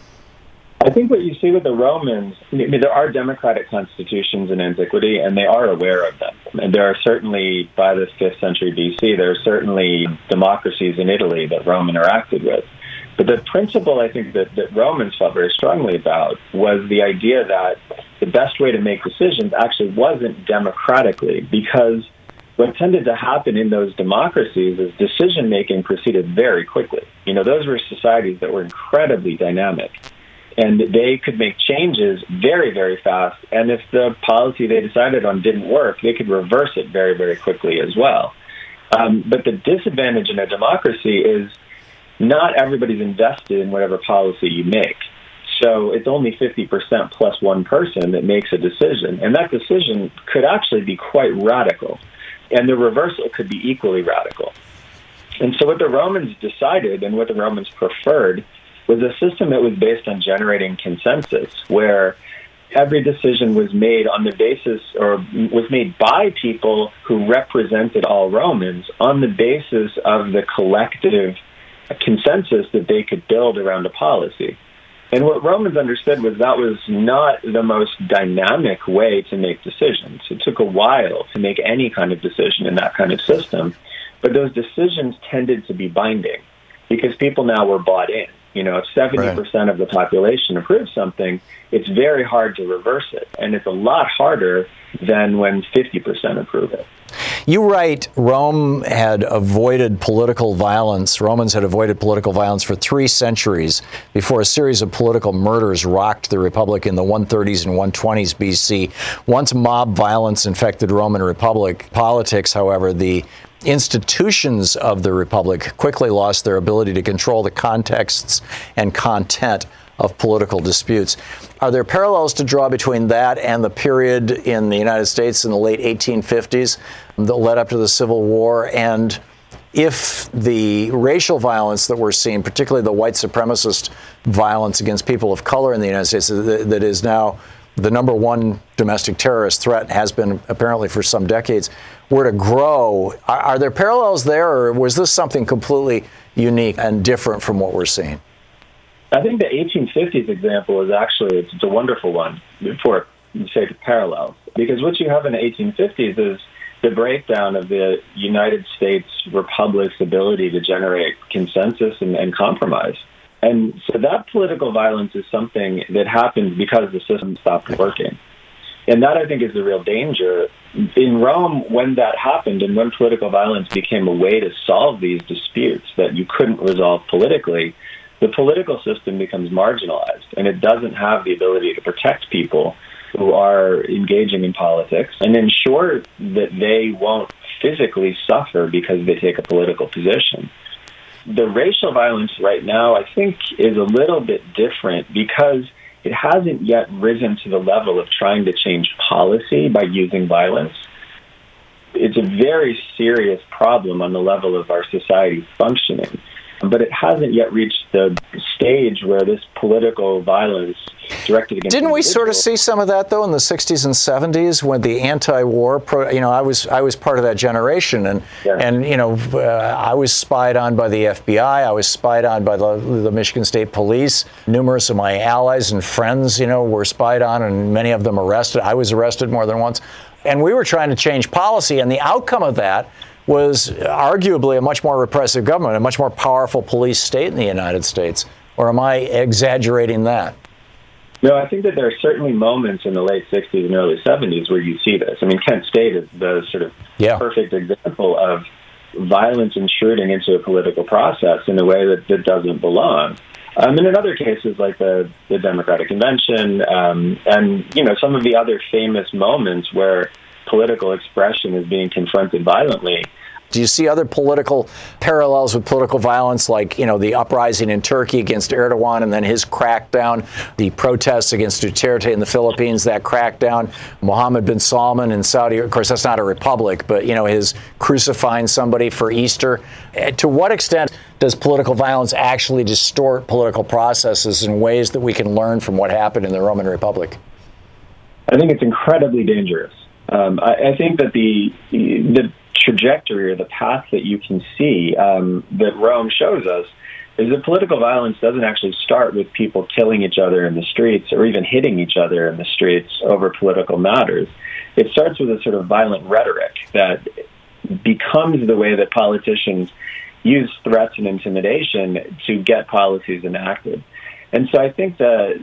Speaker 5: I think what you see with the Romans, there are democratic constitutions in antiquity, and they are aware of them. And there are certainly, by the 5th century BC, there are certainly democracies in Italy that Rome interacted with. But the principle I think that Romans felt very strongly about was the idea that the best way to make decisions actually wasn't democratically, because what tended to happen in those democracies is decision-making proceeded very quickly. Those were societies that were incredibly dynamic. And they could make changes very, very fast. And if the policy they decided on didn't work, they could reverse it very, very quickly as well. But the disadvantage in a democracy is not everybody's invested in whatever policy you make. So it's only 50% plus one person that makes a decision. And that decision could actually be quite radical. And the reversal could be equally radical. And so what the Romans decided and what the Romans preferred was a system that was based on generating consensus, where every decision was made on the basis, or was made by people who represented all Romans on the basis of the collective a consensus that they could build around a policy. And what Romans understood was that was not the most dynamic way to make decisions. It took a while to make any kind of decision in that kind of system, but those decisions tended to be binding because people now were bought in. You know, if 70% of the population approves something, it's very hard to reverse it. And it's a lot harder than when 50% approve it.
Speaker 1: You write Rome had avoided political violence. Romans had avoided political violence for 3 centuries before a series of political murders rocked the Republic in the 130s and 120s BC. Once mob violence infected Roman Republic politics, however, the institutions of the Republic quickly lost their ability to control the contexts and content of political disputes. Are there parallels to draw between that and the period in the United States in the late 1850s that led up to the Civil War? And if the racial violence that we're seeing, particularly the white supremacist violence against people of color in the United States, that is now the number one domestic terrorist threat, has been apparently for some decades, were to grow, are there parallels there, or was this something completely unique and different from what we're seeing?
Speaker 5: I think the 1850s example is actually, it's a wonderful one for the sake of parallels, because what you have in the 1850s is the breakdown of the United States Republic's ability to generate consensus and compromise. And so that political violence is something that happened because the system stopped working. And that, I think, is the real danger. In Rome, when that happened and when political violence became a way to solve these disputes that you couldn't resolve politically, the political system becomes marginalized, and it doesn't have the ability to protect people who are engaging in politics and ensure that they won't physically suffer because they take a political position. The racial violence right now, I think, is a little bit different because it hasn't yet risen to the level of trying to change policy by using violence. It's a very serious problem on the level of our society functioning, but it hasn't yet reached the stage where this political violence directed against
Speaker 1: Didn't we sort of see some of that, though, in the 60s and 70s when the anti-war, I was part of that generation, and I was spied on by the FBI, I was spied on by the Michigan State Police, numerous of my allies and friends, were spied on, and many of them arrested. I was arrested more than once, and we were trying to change policy, and the outcome of that was arguably a much more repressive government, a much more powerful police state in the United States. Or am I exaggerating that?
Speaker 5: No, I think that there are certainly moments in the late 60s and early 70s where you see this. I mean, Kent State is the sort of perfect example of violence intruding into a political process in a way that doesn't belong. And in other cases, like the Democratic Convention and, some of the other famous moments where political expression is being confronted violently.
Speaker 1: Do you see other political parallels with political violence, like, the uprising in Turkey against Erdogan and then his crackdown, the protests against Duterte in the Philippines, that crackdown, Mohammed bin Salman in Saudi, of course, that's not a republic, but, his crucifying somebody for Easter. To what extent does political violence actually distort political processes in ways that we can learn from what happened in the Roman Republic?
Speaker 5: I think it's incredibly dangerous. I think that the trajectory or the path that you can see that Rome shows us is that political violence doesn't actually start with people killing each other in the streets or even hitting each other in the streets over political matters. It starts with a sort of violent rhetoric that becomes the way that politicians use threats and intimidation to get policies enacted. And so I think the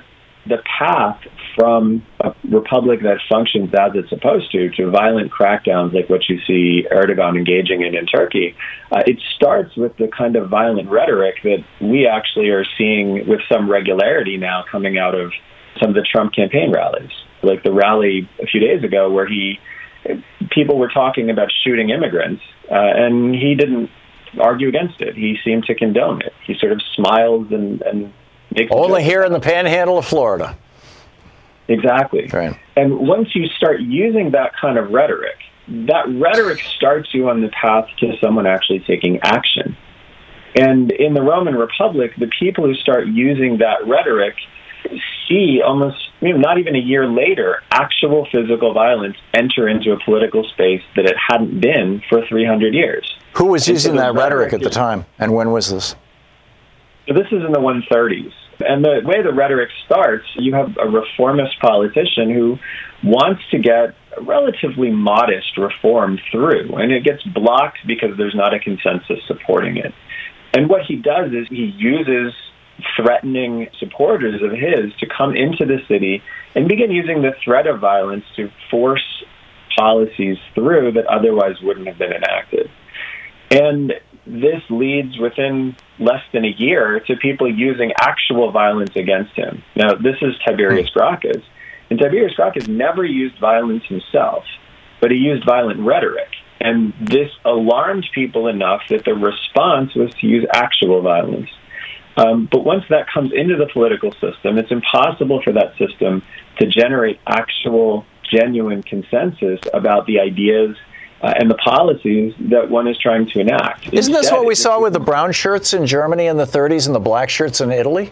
Speaker 5: path from a republic that functions as it's supposed to violent crackdowns like what you see Erdogan engaging in Turkey, it starts with the kind of violent rhetoric that we actually are seeing with some regularity now coming out of some of the Trump campaign rallies, like the rally a few days ago where people were talking about shooting immigrants, and he didn't argue against it. He seemed to condone it. He sort of smiles and
Speaker 1: only here in the panhandle of Florida.
Speaker 5: Exactly.
Speaker 1: Right.
Speaker 5: And once you start using that kind of rhetoric, that rhetoric starts you on the path to someone actually taking action. And in the Roman Republic, the people who start using that rhetoric see almost, not even a year later, actual physical violence enter into a political space that it hadn't been for 300 years.
Speaker 1: Who was using that rhetoric at the time, and when was this?
Speaker 5: So this is in the 130s. And the way the rhetoric starts, you have a reformist politician who wants to get a relatively modest reform through, and it gets blocked because there's not a consensus supporting it. And what he does is he uses threatening supporters of his to come into the city and begin using the threat of violence to force policies through that otherwise wouldn't have been enacted. And this leads within less than a year to people using actual violence against him. Now, this is Tiberius Gracchus. And Tiberius Gracchus never used violence himself, but he used violent rhetoric. And this alarmed people enough that the response was to use actual violence. But once that comes into the political system, it's impossible for that system to generate actual, genuine consensus about the ideas and the policies that one is trying to enact.
Speaker 1: Isn't this what we saw with the brown shirts in Germany in the 30s and the black shirts in Italy?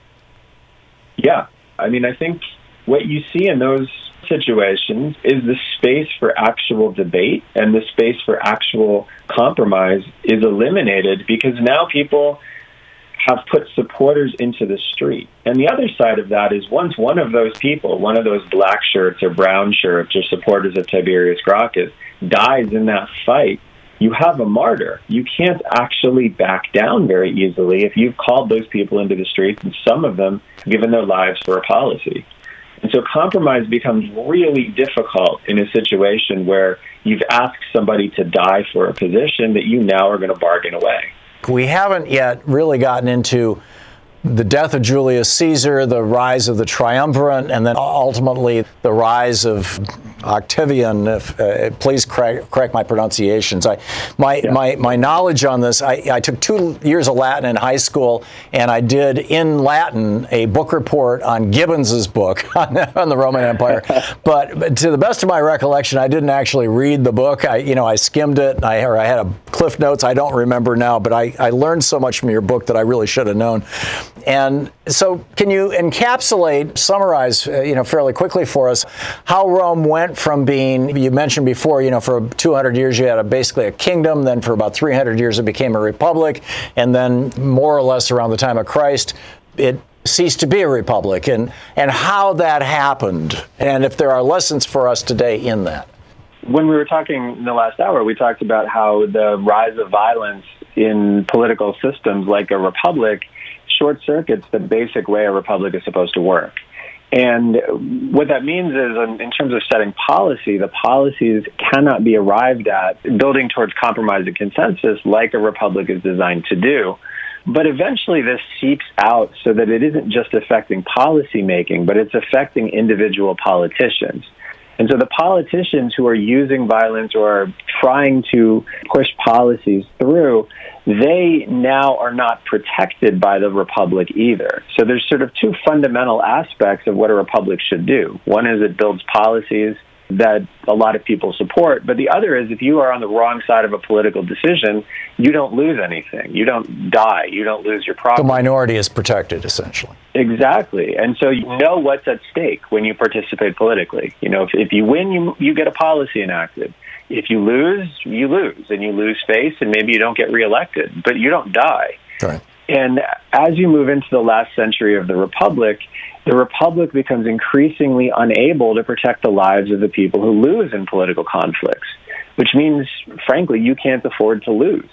Speaker 5: Yeah. I mean, I think what you see in those situations is the space for actual debate and the space for actual compromise is eliminated because now people have put supporters into the street. And the other side of that is once one of those people, one of those black shirts or brown shirts or supporters of Tiberius Gracchus dies in that fight, you have a martyr. You can't actually back down very easily if you've called those people into the streets and some of them given their lives for a policy. And so compromise becomes really difficult in a situation where you've asked somebody to die for a position that you now are going to bargain away.
Speaker 1: We haven't yet really gotten into the death of Julius Caesar, the rise of the triumvirate, and then ultimately the rise of Octavian. Please correct my pronunciations. My knowledge on this, I took 2 years of Latin in high school, and I did in Latin a book report on Gibbons's book on the Roman Empire. But to the best of my recollection, I didn't actually read the book. I skimmed it. I had a cliff notes. I don't remember now, but I learned so much from your book that I really should have known. And so can you summarize, fairly quickly for us how Rome went from being, you mentioned before, for 200 years you had basically a kingdom, then for about 300 years it became a republic, and then more or less around the time of Christ, it ceased to be a republic, and how that happened, and if there are lessons for us today in that.
Speaker 5: When we were talking in the last hour, we talked about how the rise of violence in political systems like a republic short circuits the basic way a republic is supposed to work. And what that means is, in terms of setting policy, the policies cannot be arrived at building towards compromise and consensus like a republic is designed to do. But eventually this seeps out so that it isn't just affecting policy making, but it's affecting individual politicians. And so the politicians who are using violence or are trying to push policies through, they now are not protected by the republic either. So there's sort of two fundamental aspects of what a republic should do. One is it builds policies that a lot of people support, but the other is if you are on the wrong side of a political decision, you don't lose anything. You don't die. You don't lose your property.
Speaker 1: The minority is protected, essentially.
Speaker 5: Exactly. And so you know what's at stake when you participate politically. If you win, you get a policy enacted. If you lose, and you lose face, and maybe you don't get reelected, but you don't die.
Speaker 1: Right.
Speaker 5: And as you move into the last century of the Republic becomes increasingly unable to protect the lives of the people who lose in political conflicts, which means, frankly, you can't afford to lose.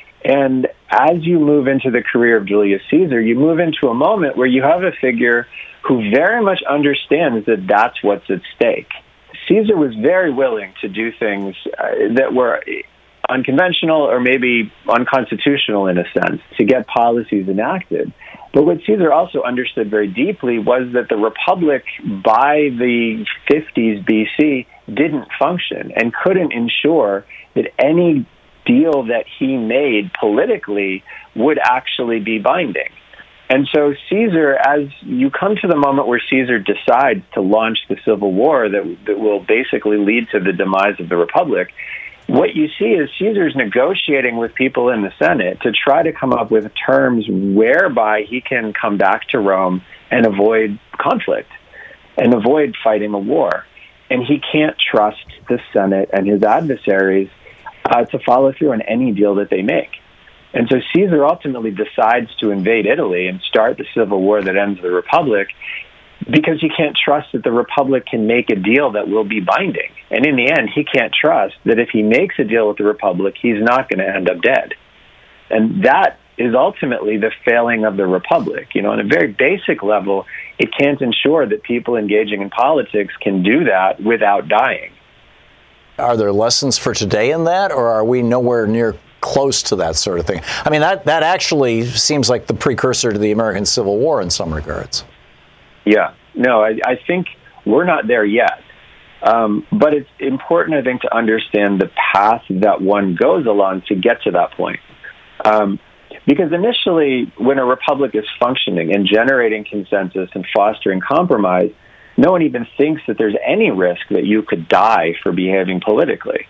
Speaker 5: And as you move into the career of Julius Caesar, you move into a moment where you have a figure who very much understands that that's what's at stake. Caesar was very willing to do things that were unconventional or maybe unconstitutional in a sense to get policies enacted. But what Caesar also understood very deeply was that the Republic by the 50s BC didn't function and couldn't ensure that any deal that he made politically would actually be binding. And so Caesar, as you come to the moment where Caesar decides to launch the civil war that will basically lead to the demise of the Republic, what you see is Caesar's negotiating with people in the Senate to try to come up with terms whereby he can come back to Rome and avoid conflict and avoid fighting a war. And he can't trust the Senate and his adversaries to follow through on any deal that they make. And so Caesar ultimately decides to invade Italy and start the civil war that ends the Republic because he can't trust that the Republic can make a deal that will be binding. And in the end, he can't trust that if he makes a deal with the Republic, he's not going to end up dead. And that is ultimately the failing of the Republic. You know, on a very basic level, it can't ensure that people engaging in politics can do that without dying.
Speaker 1: Are there lessons for today in that, or are we nowhere near close to that sort of thing? I mean, that actually seems like the precursor to the American Civil War in some regards.
Speaker 5: Yeah. No, I think we're not there yet. But it's important, I think, to understand the path that one goes along to get to that point. Because initially, when a republic is functioning and generating consensus and fostering compromise, no one even thinks that there's any risk that you could die for behaving politically.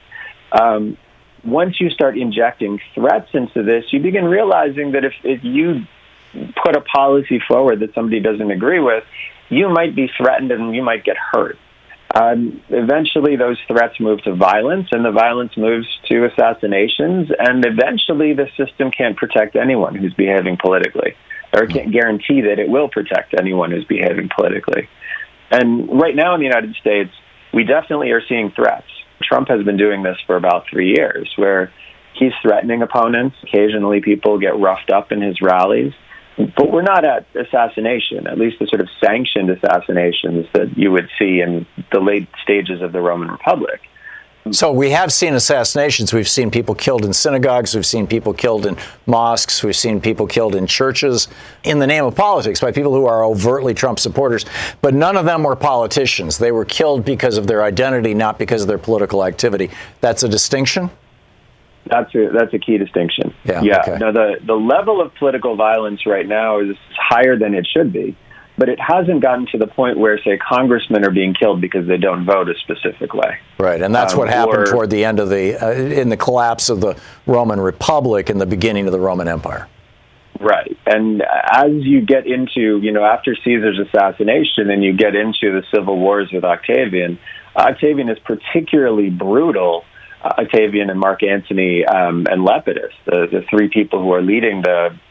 Speaker 5: Once you start injecting threats into this, you begin realizing that if you put a policy forward that somebody doesn't agree with, you might be threatened and you might get hurt. Eventually, those threats move to violence, and the violence moves to assassinations, and eventually the system can't protect anyone who's behaving politically, or can't guarantee that it will protect anyone who's behaving politically. And right now in the United States, we definitely are seeing threats. Trump has been doing this for about 3 years, where he's threatening opponents. Occasionally people get roughed up in his rallies. But we're not at assassination, at least the sort of sanctioned assassinations that you would see in the late stages of the Roman Republic.
Speaker 1: So we have seen assassinations. We've seen people killed in synagogues. We've seen people killed in mosques. We've seen people killed in churches in the name of politics by people who are overtly Trump supporters. But none of them were politicians. They were killed because of their identity, not because of their political activity. That's a distinction?
Speaker 5: That's a key distinction.
Speaker 1: Yeah. Okay.
Speaker 5: No, the level of political violence right now is higher than it should be, but it hasn't gotten to the point where, say, congressmen are being killed because they don't vote a specific way.
Speaker 1: Right, and that's what happened toward the end of in the collapse of the Roman Republic and the beginning of the Roman Empire.
Speaker 5: Right, and as you get into, after Caesar's assassination and you get into the civil wars with Octavian is particularly brutal. Octavian and Mark Antony and Lepidus, the three people who are leading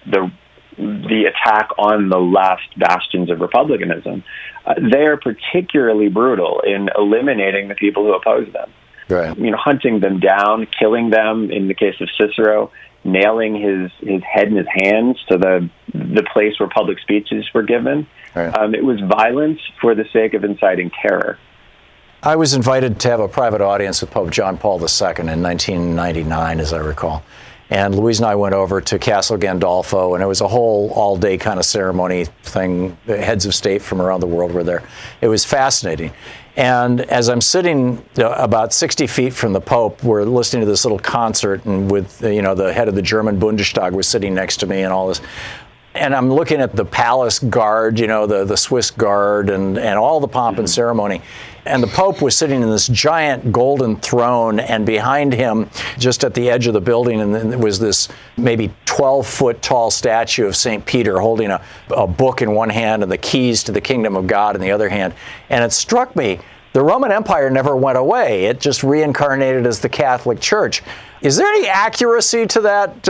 Speaker 5: the attack on the last bastions of republicanism, they are particularly brutal in eliminating the people who oppose them.
Speaker 1: Right.
Speaker 5: Hunting them down, killing them. In the case of Cicero, nailing his head and his hands to the place where public speeches were given.
Speaker 1: Right.
Speaker 5: It was violence for the sake of inciting terror.
Speaker 1: I was invited to have a private audience with Pope John Paul II in 1999, as I recall. And Louise and I went over to Castle Gandolfo, and it was a whole all-day kind of ceremony thing. The heads of state from around the world were there. It was fascinating. And as I'm sitting about 60 feet from the Pope, we're listening to this little concert, and with the head of the German Bundestag was sitting next to me and all this. And I'm looking at the palace guard, the Swiss guard, and all the pomp and ceremony. And the Pope was sitting in this giant golden throne, and behind him, just at the edge of the building, and then there was this maybe 12-foot tall statue of St. Peter holding a book in one hand and the keys to the kingdom of God in the other hand. And it struck me, the Roman Empire never went away. It just reincarnated as the Catholic Church. Is there any accuracy to that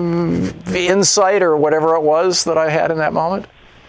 Speaker 1: insight or whatever it was that I had in that moment?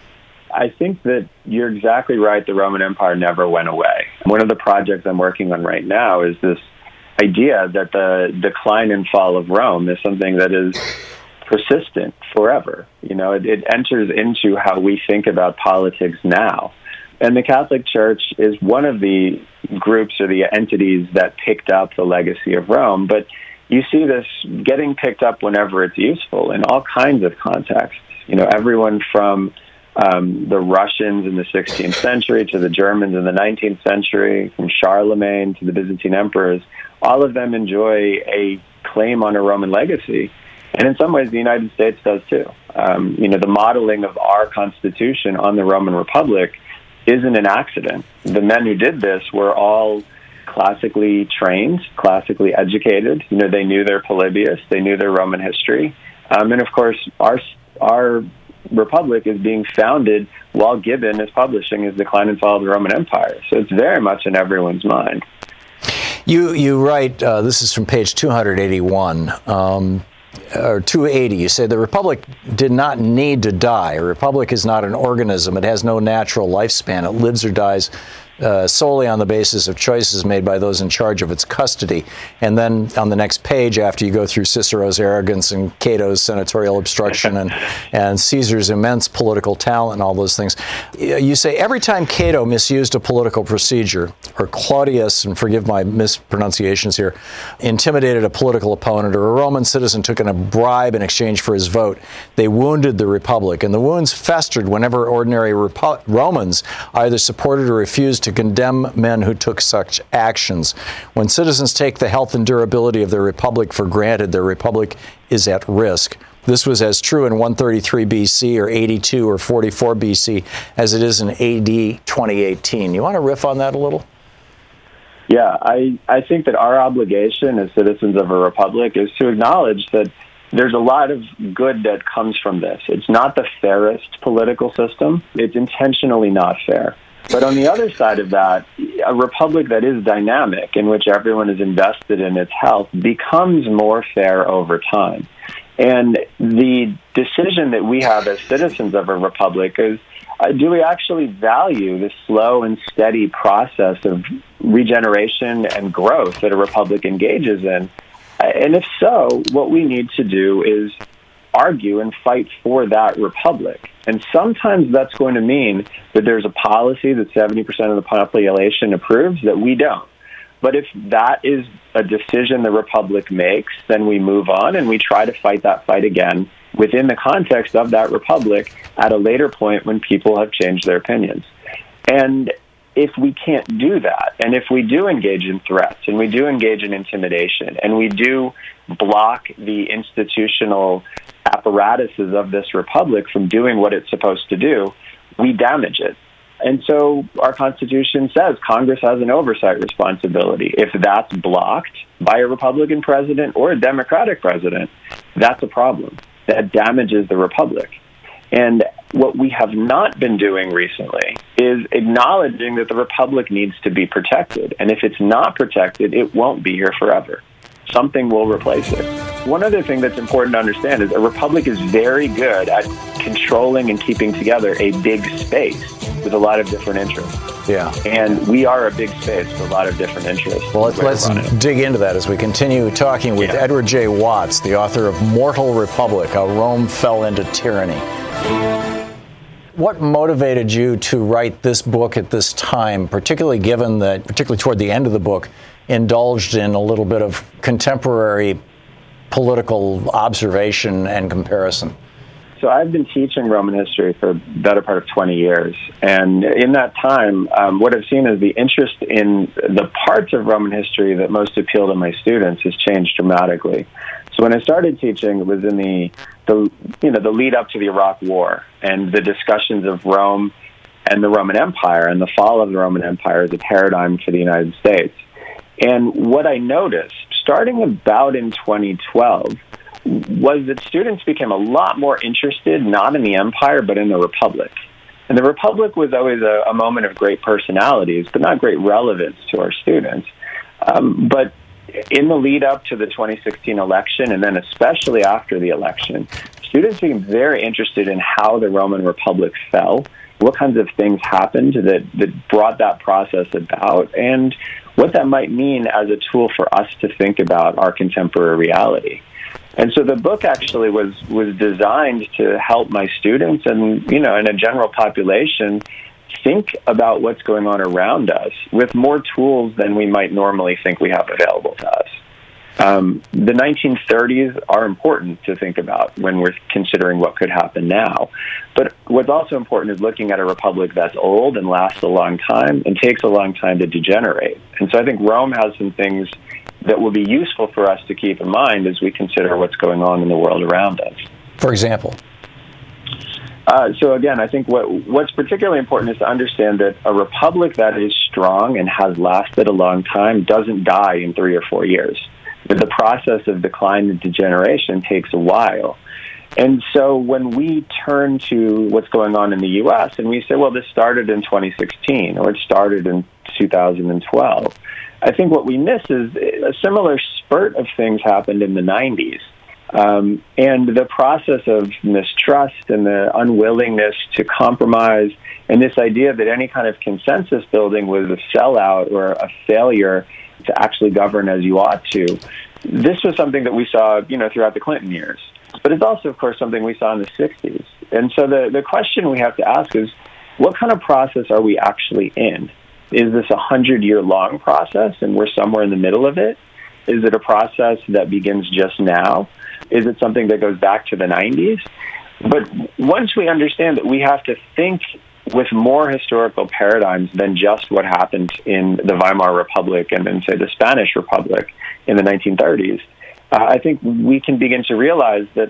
Speaker 5: I think that you're exactly right. The Roman Empire never went away. One of the projects I'm working on right now is this idea that the decline and fall of Rome is something that is persistent forever. It enters into how we think about politics now. And the Catholic Church is one of the groups or the entities that picked up the legacy of Rome. But you see this getting picked up whenever it's useful in all kinds of contexts. Everyone from the Russians in the 16th century to the Germans in the 19th century, from Charlemagne to the Byzantine emperors, all of them enjoy a claim on a Roman legacy. And in some ways, the United States does too. The modeling of our Constitution on the Roman Republic isn't an accident. The men who did this were all classically trained, classically educated. They knew their Polybius, they knew their Roman history. And of course, our republic is being founded while Gibbon is publishing his Decline and Fall of the Roman Empire. So it's very much in everyone's mind.
Speaker 1: You write, this is from page 281, or 280, you say the republic did not need to die. A republic is not an organism. It has no natural lifespan. It lives or dies solely on the basis of choices made by those in charge of its custody. And then on the next page, after you go through Cicero's arrogance and Cato's senatorial obstruction and Caesar's immense political talent and all those things, you say every time Cato misused a political procedure, or Claudius, and forgive my mispronunciations here, intimidated a political opponent, or a Roman citizen took in a bribe in exchange for his vote, they wounded the republic. And the wounds festered whenever ordinary Romans either supported or refused to condemn men who took such actions. When citizens take the health and durability of their republic for granted, their republic is at risk. This was as true in 133 BC or 82 or 44 BC as it is in AD 2018. You want to riff on that a little?
Speaker 5: Yeah, I think that our obligation as citizens of a republic is to acknowledge that there's a lot of good that comes from this. It's not the fairest political system. It's intentionally not fair. But on the other side of that, a republic that is dynamic, in which everyone is invested in its health, becomes more fair over time. And the decision that we have as citizens of a republic is, do we actually value the slow and steady process of regeneration and growth that a republic engages in? And if so, what we need to do is argue and fight for that republic. And sometimes that's going to mean that there's a policy that 70% of the population approves that we don't. But if that is a decision the republic makes, then we move on and we try to fight that fight again within the context of that republic at a later point when people have changed their opinions. And if we can't do that, and if we do engage in threats, and we do engage in intimidation, and we do block the institutional apparatuses of this republic from doing what it's supposed to do, we damage it. And so our Constitution says Congress has an oversight responsibility. If that's blocked by a Republican president or a Democratic president, that's a problem. That damages the republic. And what we have not been doing recently is acknowledging that the republic needs to be protected. And if it's not protected, it won't be here forever. Something will replace it. One other thing that's important to understand is a republic is very good at controlling and keeping together a big space with a lot of different interests.
Speaker 1: Yeah.
Speaker 5: And we are a big space with a lot of different interests.
Speaker 1: Well, let's dig into that as we continue talking with Edward J. Watts, the author of Mortal Republic, How Rome Fell into Tyranny. What motivated you to write this book at this time, particularly given that, particularly toward the end of the book, indulged in a little bit of contemporary political observation and comparison?
Speaker 5: So I've been teaching Roman history for the better part of 20 years. And in that time, what I've seen is the interest in the parts of Roman history that most appeal to my students has changed dramatically. So when I started teaching, it was in the lead up to the Iraq War and the discussions of Rome and the Roman Empire and the fall of the Roman Empire as a paradigm for the United States. And what I noticed, starting about in 2012, was that students became a lot more interested, not in the empire, but in the republic. And the republic was always a moment of great personalities, but not great relevance to our students. But in the lead up to the 2016 election, and then especially after the election, students became very interested in how the Roman Republic fell, what kinds of things happened that brought that process about, and what that might mean as a tool for us to think about our contemporary reality. And so the book actually was designed to help my students and, and a general population think about what's going on around us with more tools than we might normally think we have available to us. The 1930s are important to think about when we're considering what could happen now. But what's also important is looking at a republic that's old and lasts a long time and takes a long time to degenerate. And so I think Rome has some things that will be useful for us to keep in mind as we consider what's going on in the world around us.
Speaker 1: For example?
Speaker 5: So again, I think what's particularly important is to understand that a republic that is strong and has lasted a long time doesn't die in 3 or 4 years. But the process of decline and degeneration takes a while. And so when we turn to what's going on in the U.S. and we say, well, this started in 2016 or it started in
Speaker 4: 2012. I think what we miss is a similar spurt of things happened in the 90s. And the process of mistrust and the unwillingness to compromise and this idea that any kind of consensus building was a sellout or a failure to actually govern as you ought to. This was something that we saw, throughout the Clinton years. But it's also, of course, something we saw in the 60s. And so the question we have to ask is, what kind of process are we actually in? Is this a 100-year-long process and we're somewhere in the middle of it? Is it a process that begins just now? Is it something that goes back to the 90s? But once we understand that we have to think with more historical paradigms than just what happened in the Weimar Republic and then, say, the Spanish Republic in the 1930s, I think we can begin to realize that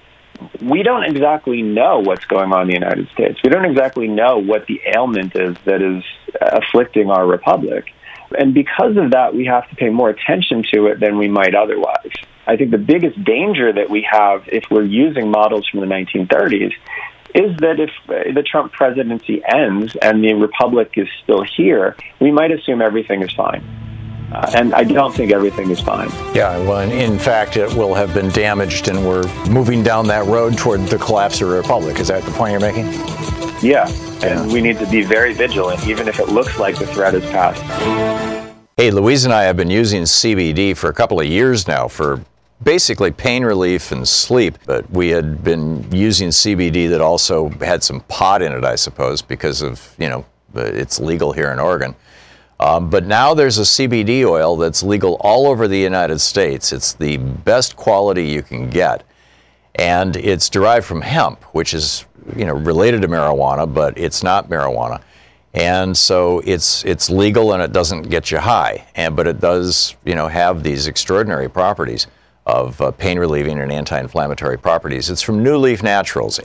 Speaker 4: we don't exactly know what's going on in the United States. We don't exactly know what the ailment is that is afflicting our republic. And because of that, we have to pay more attention to it than we might otherwise. I think the biggest danger that we have if we're using models from the 1930s is that if the Trump presidency ends and the republic is still here, we might assume everything is fine. And I don't think everything is fine.
Speaker 1: Yeah, well, in fact, it will have been damaged, and we're moving down that road toward the collapse of the republic. Is that the point you're making?
Speaker 4: Yeah, and we need to be very vigilant, even if it looks like the threat is past.
Speaker 1: Hey, Louise and I have been using CBD for a couple of years now for basically pain relief and sleep, but we had been using CBD that also had some pot in it, I suppose, because of, it's legal here in Oregon. But now there's a CBD oil that's legal all over the United States. It's the best quality you can get. And it's derived from hemp, which is, related to marijuana, but it's not marijuana. And so it's legal and it doesn't get you high. But it does, have these extraordinary properties of pain relieving and anti-inflammatory properties. It's from New Leaf Naturals.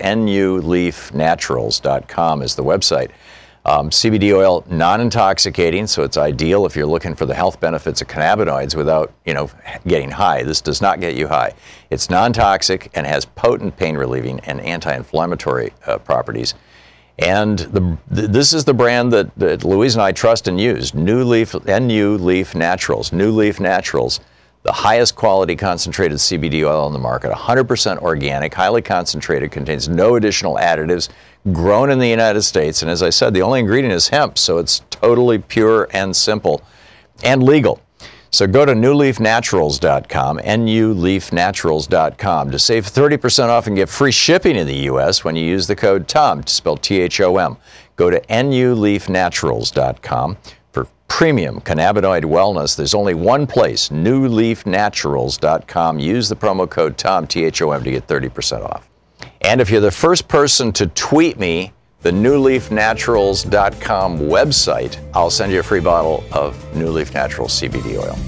Speaker 1: NuLeafNaturals.com is the website. CBD oil, non-intoxicating, so it's ideal if you're looking for the health benefits of cannabinoids without, getting high. This does not get you high. It's non-toxic and has potent pain-relieving and anti-inflammatory properties. And this is the brand that Louise and I trust and use, New Leaf Naturals. New Leaf Naturals, the highest quality concentrated CBD oil on the market, 100% organic, highly concentrated, contains no additional additives, grown in the United States. And as I said, the only ingredient is hemp, so it's totally pure and simple and legal. So go to NuLeafNaturals.com, NuLeafNaturals.com, to save 30% off and get free shipping in the U.S. when you use the code TOM, spelled THOM. Go to NuLeafNaturals.com. Premium cannabinoid wellness. There's only one place, NuLeafNaturals.com. Use the promo code TOM, THOM, to get 30% off. And if you're the first person to tweet me the NuLeafNaturals.com website, I'll send you a free bottle of New Leaf Naturals CBD oil.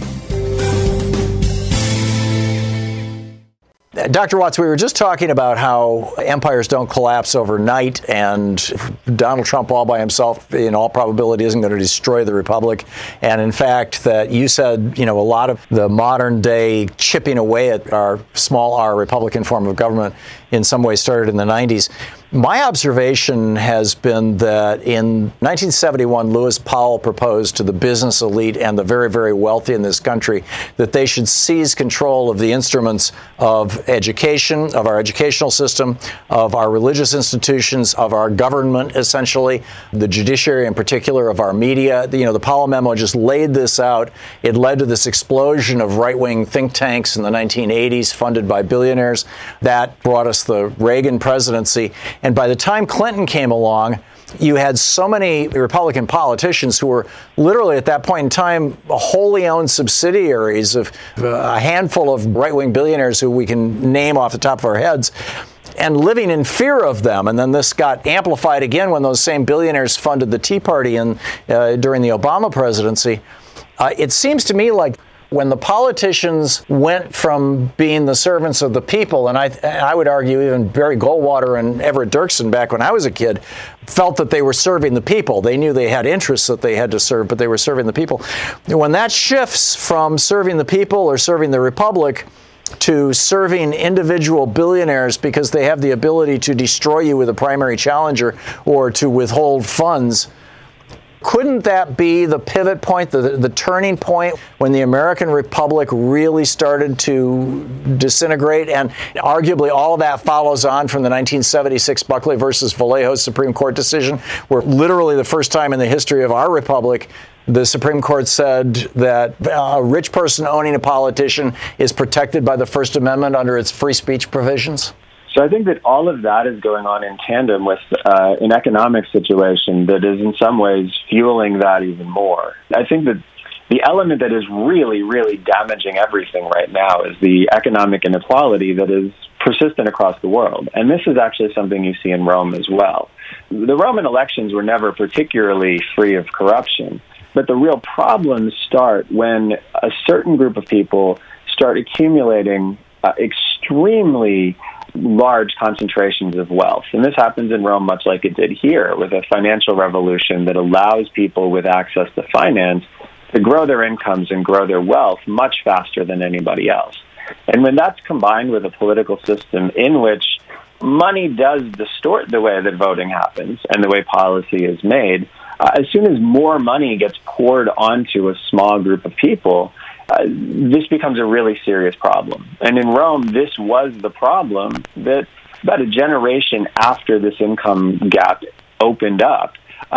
Speaker 1: Dr. Watts, we were just talking about how empires don't collapse overnight, and Donald Trump all by himself, in all probability, isn't going to destroy the republic. And in fact, that you said, a lot of the modern day chipping away at our small r Republican form of government in some ways started in the 90s. My observation has been that in 1971, Lewis Powell proposed to the business elite and the very, very wealthy in this country that they should seize control of the instruments of education, of our educational system, of our religious institutions, of our government, essentially, the judiciary in particular, of our media. The Powell memo just laid this out. It led to this explosion of right-wing think tanks in the 1980s funded by billionaires. That brought us the Reagan presidency. And by the time Clinton came along, you had so many Republican politicians who were literally at that point in time wholly owned subsidiaries of a handful of right-wing billionaires who we can name off the top of our heads, and living in fear of them. And then this got amplified again when those same billionaires funded the Tea Party during the Obama presidency. It seems to me like when the politicians went from being the servants of the people, and I would argue even Barry Goldwater and Everett Dirksen back when I was a kid felt that they were serving the people. They knew they had interests that they had to serve, but they were serving the people. When that shifts from serving the people or serving the republic to serving individual billionaires because they have the ability to destroy you with a primary challenger or to withhold funds, Couldn't that be the pivot point, the turning point when the American Republic really started to disintegrate? And arguably all of that follows on from the 1976 Buckley versus Vallejo Supreme Court decision, where literally the first time in the history of our republic, the Supreme Court said that a rich person owning a politician is protected by the First Amendment under its free speech provisions.
Speaker 5: So I think that all of that is going on in tandem with an economic situation that is in some ways fueling that even more. I think that the element that is really, really damaging everything right now is the economic inequality that is persistent across the world. And this is actually something you see in Rome as well. The Roman elections were never particularly free of corruption, but the real problems start when a certain group of people start accumulating extremely large concentrations of wealth. And this happens in Rome much like it did here, with a financial revolution that allows people with access to finance to grow their incomes and grow their wealth much faster than anybody else. And when that's combined with a political system in which money does distort the way that voting happens and the way policy is made, as soon as more money gets poured onto a small group of people, this becomes a really serious problem. And in Rome, this was the problem that about a generation after this income gap opened up,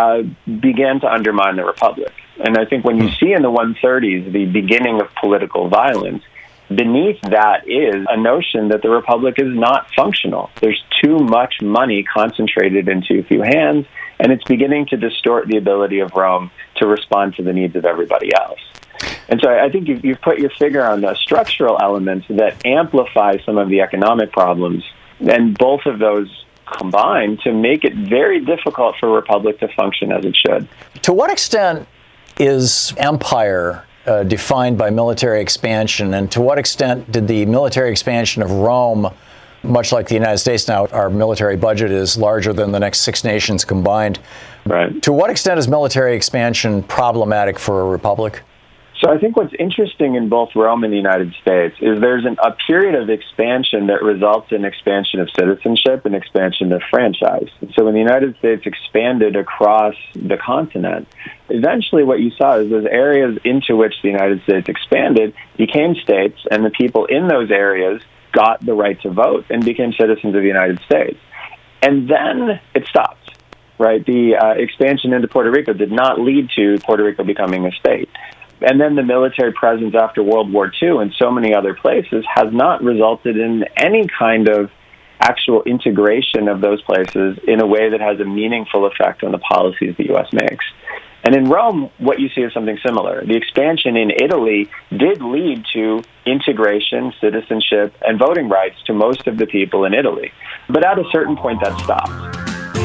Speaker 5: began to undermine the Republic. And I think when you see in the 130s the beginning of political violence, beneath that is a notion that the Republic is not functional. There's too much money concentrated in too few hands, and it's beginning to distort the ability of Rome to respond to the needs of everybody else. And so I think you've put your finger on the structural elements that amplify some of the economic problems, and both of those combine to make it very difficult for a republic to function as it should.
Speaker 1: To what extent is empire defined by military expansion, and to what extent did the military expansion of Rome, much like the United States now, our military budget is larger than the next 6 nations combined.
Speaker 5: Right.
Speaker 1: To what extent is military expansion problematic for a republic?
Speaker 5: So I think what's interesting in both Rome and the United States is there's a period of expansion that results in expansion of citizenship and expansion of franchise. And so when the United States expanded across the continent, eventually what you saw is those areas into which the United States expanded became states, and the people in those areas got the right to vote and became citizens of the United States. And then it stopped, right? The expansion into Puerto Rico did not lead to Puerto Rico becoming a state. And then the military presence after World War II and so many other places has not resulted in any kind of actual integration of those places in a way that has a meaningful effect on the policies the U.S. makes. And in Rome, what you see is something similar. The expansion in Italy did lead to integration, citizenship, and voting rights to most of the people in Italy. But at a certain point, that stopped.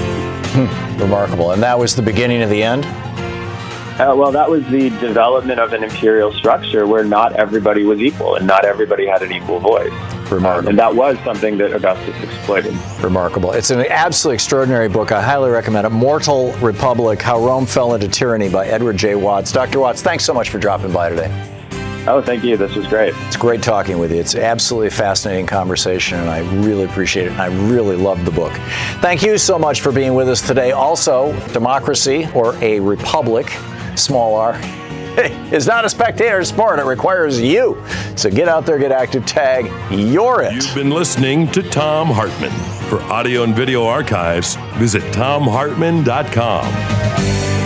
Speaker 1: Remarkable. And that was the beginning of the end?
Speaker 5: Well, that was the development of an imperial structure where not everybody was equal and not everybody had an equal voice.
Speaker 1: Remarkable.
Speaker 5: And that was something that Augustus exploited.
Speaker 1: Remarkable. It's an absolutely extraordinary book. I highly recommend it. Mortal Republic, How Rome Fell into Tyranny by Edward J. Watts. Dr. Watts, thanks so much for dropping by today.
Speaker 5: Oh, thank you. This was great.
Speaker 1: It's great talking with you. It's absolutely a fascinating conversation, and I really appreciate it, and I really love the book. Thank you so much for being with us today. Also, democracy, or a republic, small r, is not a spectator sport. It requires you. So get out there, get active, tag, you're it.
Speaker 3: You've been listening to Thom Hartmann. For audio and video archives, visit thomhartmann.com.